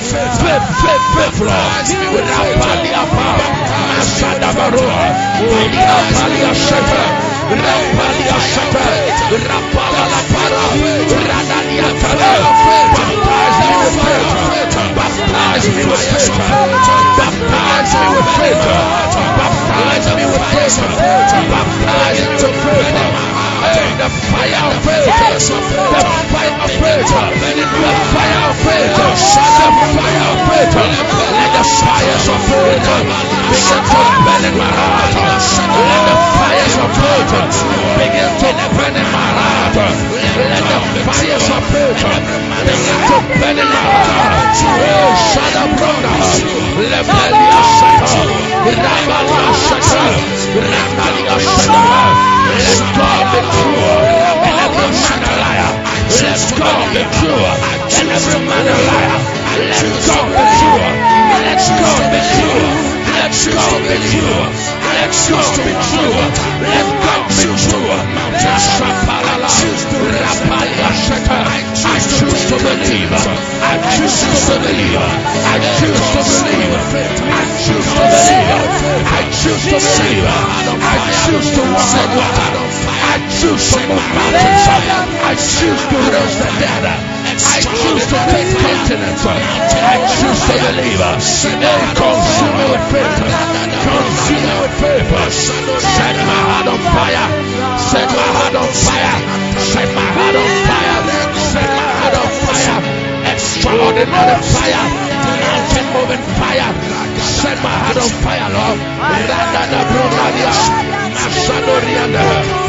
[SPEAKER 4] faith, Lord, Rapalia Power, Masada Baroa, Rapalia Shata, Rapalia Shata, Rapala La Para, Radania Tala, baptize me with faith, baptize me with faith, baptize me with faith, baptize me with faith, baptize me with faith. The fire of faith, the fire of faith, the fire of faith, the fire of faith. Let the fires of faith begin to burn in my heart. Let the fires of faith begin to burn in my heart. Let the fires of faith begin to burn in my heart. Oh, shut up, brother. Lebelia Shata, Rabalia Shata, Rabalia Shata. Let God be true and every man a liar. Let God be true and every man a liar. Let God be true. Let God be true. Let God be true. Let God be true. Let God be true. Shapalala, Rapalia Shata. I choose to believe. I choose to believe. I choose to believe. I choose to believe. I choose choose to believe. I choose to walk on water. I choose to move mountains. I choose to raise the dead. I choose to take continents. I choose to believe. Consume me with faith. Consume me with faith. Set my heart on fire. Set my heart on fire. Set my heart on fire. Set my heart on fire. Extraordinary fire. Mountain moving fire. Set my heart on fire, Lord. Radada Bronadia. Masadorianda.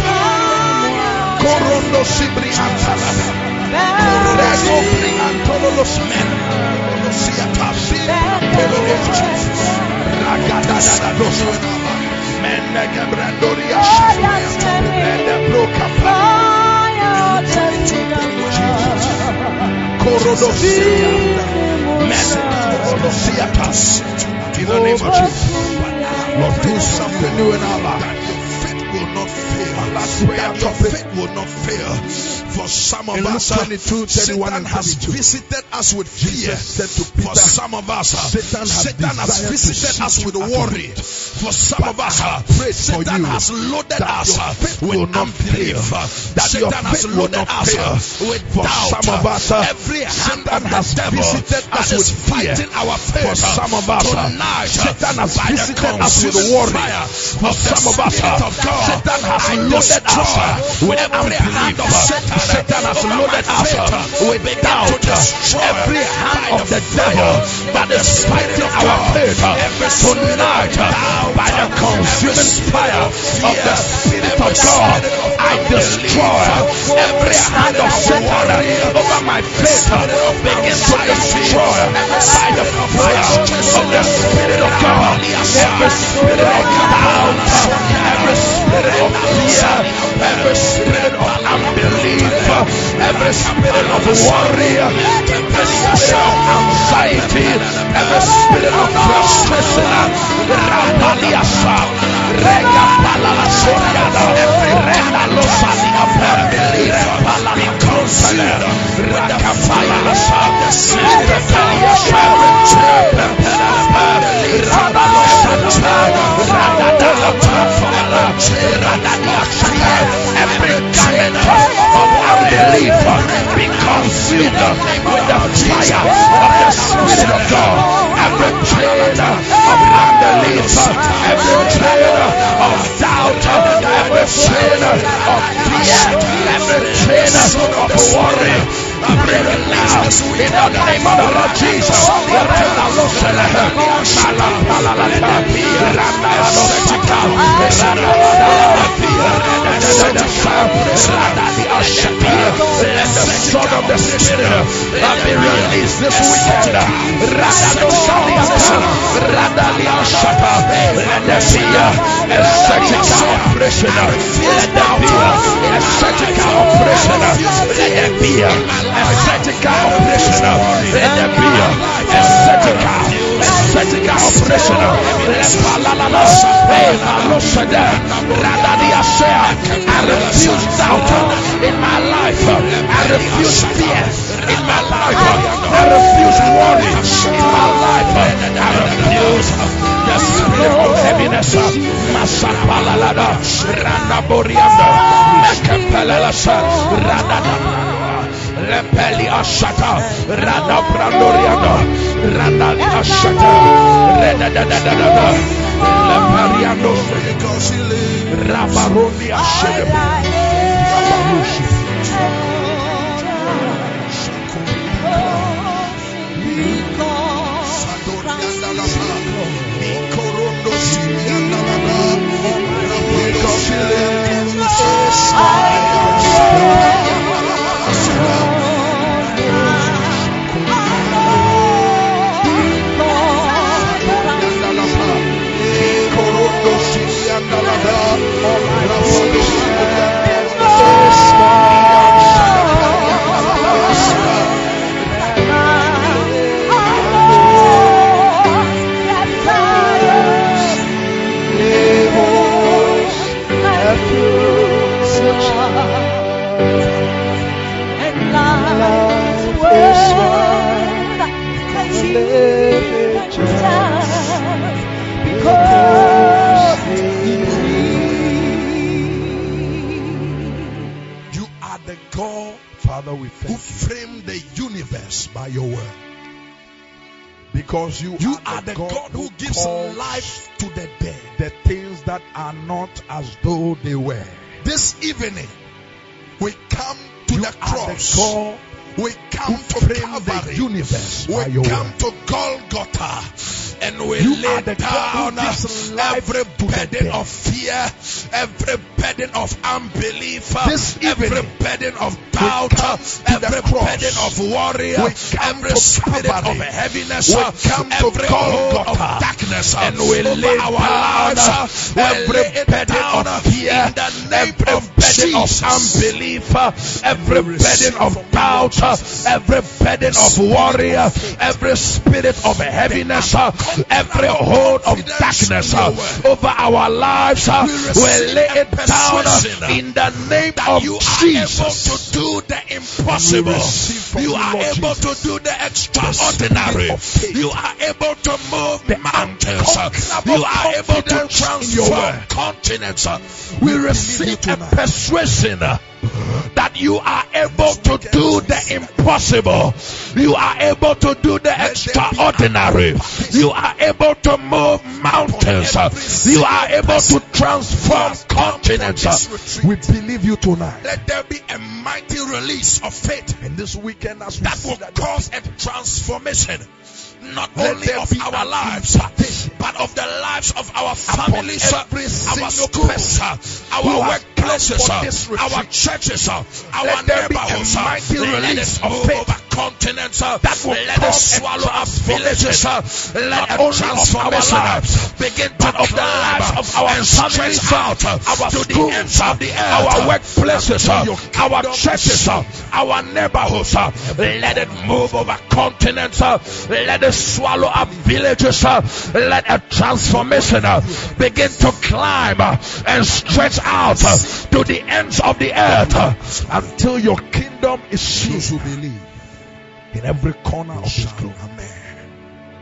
[SPEAKER 4] Corondo Sibri Antala. Rego Briantolo Los Men. Siatasi. Jesus. Ragadada Dosu. Menega Brandoria. Rede Brocapa. In the name of Jesus, Lord, do something new in our life. Faith will not fail. Last prayer, your faith will not fail. For some of us, Satan has visited us with fear. For some of us, Satan has visited us with worry. For some of us, Satan has loaded us with unbelief. Satan has loaded us with doubt. Some of us, every hand of the devil that is fighting our faith. For some of us, Satan has visited us with worry. For some of us, Satan has loaded us with unbelief. Satan has loaded us with doubt. Every hand of the devil that is fighting our faith tonight, by the consuming fire of the Spirit of God, I destroy every hand of Satan over my faith. Begin to destroy by the fire of the Spirit of God. Every spirit of doubt, every spirit of fear, every spirit of unbelief, every spirit of worry, every spirit of anxiety, every spirit of frustration, Rapaliasa, Rega Palasoriada, Renda Losalia, Palali Consular, Raka Palasa, Santapaliasa, Rada Losata, Rada Dala, every garment of unbelief be consumed with the fire of the Spirit of God. Every chain of unbelief, every chain of doubt, every chain of fear, every chain of worry, break it now in the name of the Lord Jesus. Let the sword of the Spirit be released this weekend. Let there be a surgical operation. Let there be a surgical operation. Let there be a surgical operation. Let there be a surgical operation. I refuse doubt in my life. I refuse fear in my life. I refuse worry in my life. I refuse the spirit of heaviness. Masapalalada, Randa Borianda, Mekapalasa, Randa. Lepeli Ashata, Randa Brandoriano, Randa Ashata, Reda Lepariano, Rabaroni Ashata,
[SPEAKER 5] Yes,
[SPEAKER 4] by your word.
[SPEAKER 3] Because you
[SPEAKER 4] are the God who gives life to the dead.
[SPEAKER 3] The things that are not as though they were.
[SPEAKER 4] This evening, we come to
[SPEAKER 3] You
[SPEAKER 4] the
[SPEAKER 3] are
[SPEAKER 4] cross.
[SPEAKER 3] the God
[SPEAKER 4] We come
[SPEAKER 3] who
[SPEAKER 4] to
[SPEAKER 3] framed the
[SPEAKER 4] Calvary.
[SPEAKER 3] universe by
[SPEAKER 4] We
[SPEAKER 3] your
[SPEAKER 4] come
[SPEAKER 3] word.
[SPEAKER 4] to Golgotha. And we
[SPEAKER 3] You
[SPEAKER 4] lay
[SPEAKER 3] are the God
[SPEAKER 4] down
[SPEAKER 3] who gives life
[SPEAKER 4] every
[SPEAKER 3] to the
[SPEAKER 4] burden
[SPEAKER 3] dead.
[SPEAKER 4] of fear, every burden of unbelief,
[SPEAKER 3] This
[SPEAKER 4] every
[SPEAKER 3] evening,
[SPEAKER 4] burden of doubt,
[SPEAKER 3] come to
[SPEAKER 4] every
[SPEAKER 3] the cross.
[SPEAKER 4] burden of worry,
[SPEAKER 3] We come
[SPEAKER 4] every
[SPEAKER 3] to
[SPEAKER 4] spirit
[SPEAKER 3] Calvary.
[SPEAKER 4] of heaviness,
[SPEAKER 3] We come to
[SPEAKER 4] every hold of
[SPEAKER 3] Golgotha.
[SPEAKER 4] darkness,
[SPEAKER 3] And we
[SPEAKER 4] over
[SPEAKER 3] lay
[SPEAKER 4] our
[SPEAKER 3] down
[SPEAKER 4] lives,
[SPEAKER 3] every
[SPEAKER 4] every
[SPEAKER 3] burden
[SPEAKER 4] burden
[SPEAKER 3] of
[SPEAKER 4] of
[SPEAKER 3] fear,
[SPEAKER 4] in the name
[SPEAKER 3] every
[SPEAKER 4] of
[SPEAKER 3] burden of
[SPEAKER 4] Jesus.
[SPEAKER 3] unbelief, every
[SPEAKER 4] We
[SPEAKER 3] burden
[SPEAKER 4] receive
[SPEAKER 3] of
[SPEAKER 4] from you,
[SPEAKER 3] doubt,
[SPEAKER 4] Lord Jesus.
[SPEAKER 3] every burden of worry, every spirit of heaviness, every hold of darkness over our lives. We lay it down in the name of
[SPEAKER 4] You are
[SPEAKER 3] Jesus.
[SPEAKER 4] able to do the impossible.
[SPEAKER 3] receive from
[SPEAKER 4] You
[SPEAKER 3] you,
[SPEAKER 4] are
[SPEAKER 3] Lord
[SPEAKER 4] able to
[SPEAKER 3] Jesus,
[SPEAKER 4] do the extraordinary. You are able to move mountains. You are able to
[SPEAKER 3] confidence in your
[SPEAKER 4] transform
[SPEAKER 3] word.
[SPEAKER 4] continents.
[SPEAKER 3] We
[SPEAKER 4] believe
[SPEAKER 3] receive
[SPEAKER 4] you
[SPEAKER 3] a
[SPEAKER 4] tonight.
[SPEAKER 3] persuasion that you are able to do the impossible. You are able to do the extraordinary. You are able to move mountains. You are able to transform continents. We believe you tonight.
[SPEAKER 4] Let there be a mighty release of faith
[SPEAKER 3] And this weekend, as we
[SPEAKER 4] that
[SPEAKER 3] see
[SPEAKER 4] will
[SPEAKER 3] that
[SPEAKER 4] cause a transformation, not
[SPEAKER 3] Let
[SPEAKER 4] only
[SPEAKER 3] there
[SPEAKER 4] of
[SPEAKER 3] be
[SPEAKER 4] our
[SPEAKER 3] an
[SPEAKER 4] lives,
[SPEAKER 3] impartation
[SPEAKER 4] but of the lives of our families,
[SPEAKER 3] every
[SPEAKER 4] our
[SPEAKER 3] single
[SPEAKER 4] schools,
[SPEAKER 3] person
[SPEAKER 4] our
[SPEAKER 3] who has
[SPEAKER 4] workplaces,
[SPEAKER 3] come for this retreat.
[SPEAKER 4] our churches, our
[SPEAKER 3] Let there be a
[SPEAKER 4] neighborhoods.
[SPEAKER 3] mighty
[SPEAKER 4] Let
[SPEAKER 3] release
[SPEAKER 4] it
[SPEAKER 3] of
[SPEAKER 4] move
[SPEAKER 3] faith
[SPEAKER 4] over continents.
[SPEAKER 3] that will
[SPEAKER 4] Let it
[SPEAKER 3] cause a
[SPEAKER 4] swallow up villages. Let
[SPEAKER 3] not
[SPEAKER 4] a
[SPEAKER 3] only of
[SPEAKER 4] transformation
[SPEAKER 3] our lives,
[SPEAKER 4] begin to
[SPEAKER 3] but of the
[SPEAKER 4] climb
[SPEAKER 3] lives of our
[SPEAKER 4] and
[SPEAKER 3] families,
[SPEAKER 4] stretch out
[SPEAKER 3] our
[SPEAKER 4] to the
[SPEAKER 3] schools,
[SPEAKER 4] ends of the earth.
[SPEAKER 3] our workplaces,
[SPEAKER 4] Until your
[SPEAKER 3] our
[SPEAKER 4] kingdom
[SPEAKER 3] churches, our neighborhoods. Let it move over continents. Let it swallow up villages. Let a transformation begin to climb and stretch out to the ends of the earth until your kingdom is seen
[SPEAKER 4] Those who believe
[SPEAKER 3] in every corner of this globe.
[SPEAKER 4] Amen.